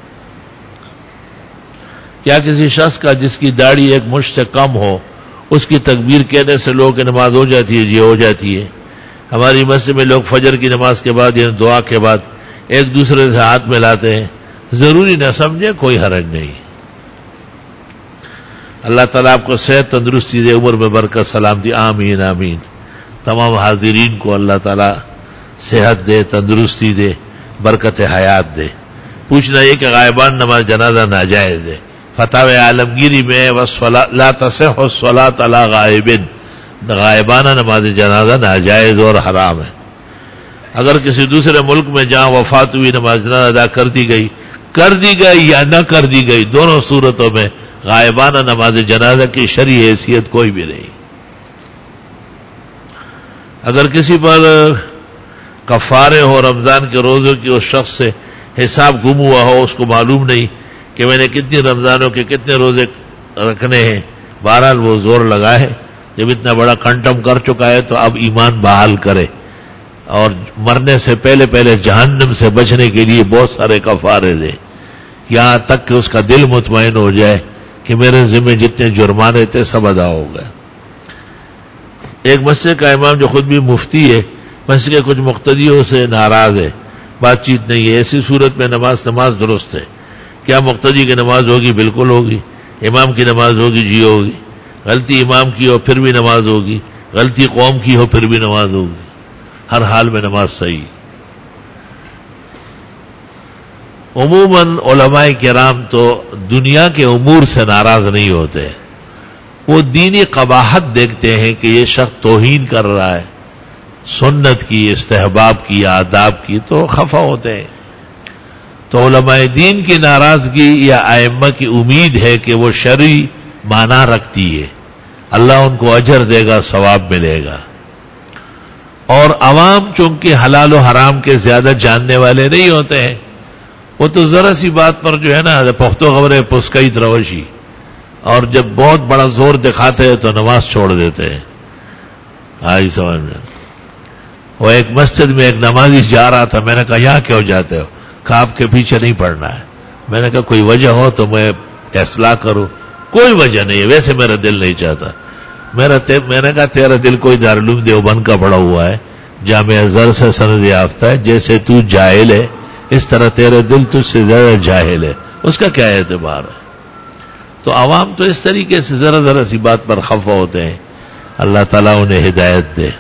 کیا کسی شخص کا جس کی داڑھی ایک مشت سے کم ہو اس کی تکبیر کہنے سے لوگوں کی نماز ہو جاتی ہے؟ جی ہو جاتی ہے. ہماری مسجد میں لوگ فجر کی نماز کے بعد یعنی دعا کے بعد ایک دوسرے سے ہاتھ ملاتے ہیں. ضروری نہ سمجھے، کوئی حرج نہیں. اللہ تعالیٰ آپ کو صحت تندرستی دے، عمر میں برکت سلامتی. آمین آمین. تمام حاضرین کو اللہ تعالیٰ صحت دے، تندرستی دے، برکت حیات دے. پوچھنا یہ کہ غائبان نماز جنازہ ناجائز ہے. فتاوی عالمگیری میں لا تصح الصلاۃ علی غائب، غائبانہ نماز جنازہ ناجائز اور حرام ہے. اگر کسی دوسرے ملک میں جہاں وفات ہوئی نماز جنازہ ادا کر دی گئی یا نہ کر دی گئی، دونوں صورتوں میں غائبانہ نماز جنازہ کی شرعی حیثیت کوئی بھی نہیں. اگر کسی پر کفارے ہو رمضان کے روزوں کی، اس شخص سے حساب گم ہوا ہو، اس کو معلوم نہیں کہ میں نے کتنی رمضانوں کے کتنے روزے رکھنے ہیں، بہرحال وہ زور لگائے. جب اتنا بڑا کنٹم کر چکا ہے تو اب ایمان بحال کرے اور مرنے سے پہلے پہلے جہنم سے بچنے کے لیے بہت سارے کفارے دے، یہاں تک کہ اس کا دل مطمئن ہو جائے کہ میرے ذمہ جتنے جرمانے تھے سب ادا ہو گئے. ایک مسجد کا امام جو خود بھی مفتی ہے، مسجد کے کچھ مقتدیوں سے ناراض ہے، بات چیت نہیں ہے. ایسی صورت میں نماز درست ہے. کیا مقتدی کی نماز ہوگی؟ بالکل ہوگی. امام کی نماز ہوگی؟ جی ہوگی. غلطی امام کی ہو پھر بھی نماز ہوگی، غلطی قوم کی ہو پھر بھی نماز ہوگی. ہر حال میں نماز صحیح. عموماً علماء کرام تو دنیا کے امور سے ناراض نہیں ہوتے، وہ دینی قباحت دیکھتے ہیں کہ یہ شخص توہین کر رہا ہے، سنت کی، استحباب کی، آداب کی، تو خفا ہوتے ہیں. تو علماء دین کی ناراضگی یا ائمہ کی امید ہے کہ وہ شرعی معنی رکھتی ہے، اللہ ان کو اجر دے گا، ثواب ملے گا. اور عوام چونکہ حلال و حرام کے زیادہ جاننے والے نہیں ہوتے ہیں، وہ تو ذرا سی بات پر جو ہے نا پختو خبریں پسکئی تروشی، اور جب بہت بڑا زور دکھاتے ہیں تو نماز چھوڑ دیتے ہیں. آئی سمجھ میں. وہ ایک مسجد میں ایک نمازی جا رہا تھا، میں نے کہا یہاں کیوں جاتے ہو؟ کہا آپ کے پیچھے نہیں پڑنا ہے. میں نے کہا کوئی وجہ ہو تو میں اصلاح کروں. کوئی وجہ نہیں ہے، ویسے میرا دل نہیں چاہتا. میں نے کہا تیرا دل کوئی دارالعلوم دیوبند کا پڑا ہوا ہے، جامعہ ازہر سے سند یافتہ ہے، جیسے تو جاہل ہے اس طرح تیرے دل تجھ سے زیادہ جاہل ہے، اس کا کیا اعتبار ہے؟ تو عوام تو اس طریقے سے ذرا سی بات پر خفا ہوتے ہیں. اللہ تعالیٰ انہیں ہدایت دے.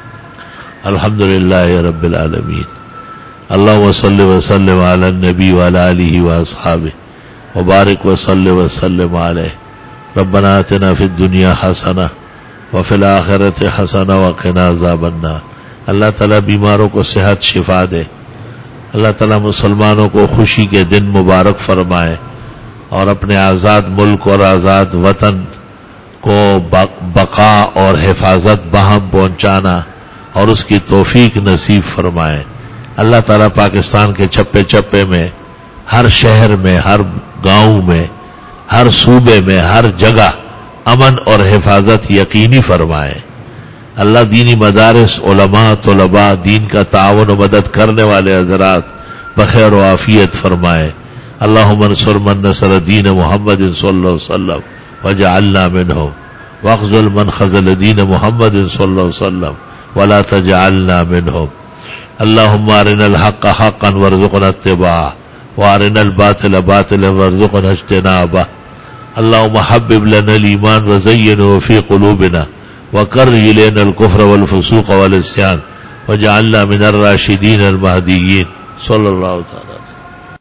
الحمدللہ رب العالمین. اللہم صلی وسلم علی النبی وعلی آلہ واصحابہ وبارک وصلی وسلم علیہ. ربنا آتنا فی الدنیا حسنہ وفی الآخرۃ حسنہ وقنا عذاب النار. اللہ تعالیٰ بیماروں کو صحت شفا دے. اللہ تعالیٰ مسلمانوں کو خوشی کے دن مبارک فرمائے اور اپنے آزاد ملک اور آزاد وطن کو بقا اور حفاظت باہم پہنچانا اور اس کی توفیق نصیب فرمائے. اللہ تعالیٰ پاکستان کے چپے چپے میں، ہر شہر میں، ہر گاؤں میں، ہر صوبے میں، ہر جگہ امن اور حفاظت یقینی فرمائے. اللہ دینی مدارس، علماء، طلباء، دین کا تعاون و مدد کرنے والے حضرات بخیر و عافیت فرمائے. اللہم انصر من نصر دین محمد صلی اللہ علیہ وسلم وجعلنا منہم، واخذل من خذل دین محمد صلی اللہ علیہ وسلم ولا تجعلنا منہم. اللہم ارنا الحق حقا وارزقنا اتباعہ وارنا الباطل باطلا وارزقنا اجتنابہ. اللہم حبب لنا الایمان وزینہ فی قلوبنا وکرہ الینا الکفر والفسوق والعصیان وجعلنا من الراشدین المہدیین. صلی اللہ تعالی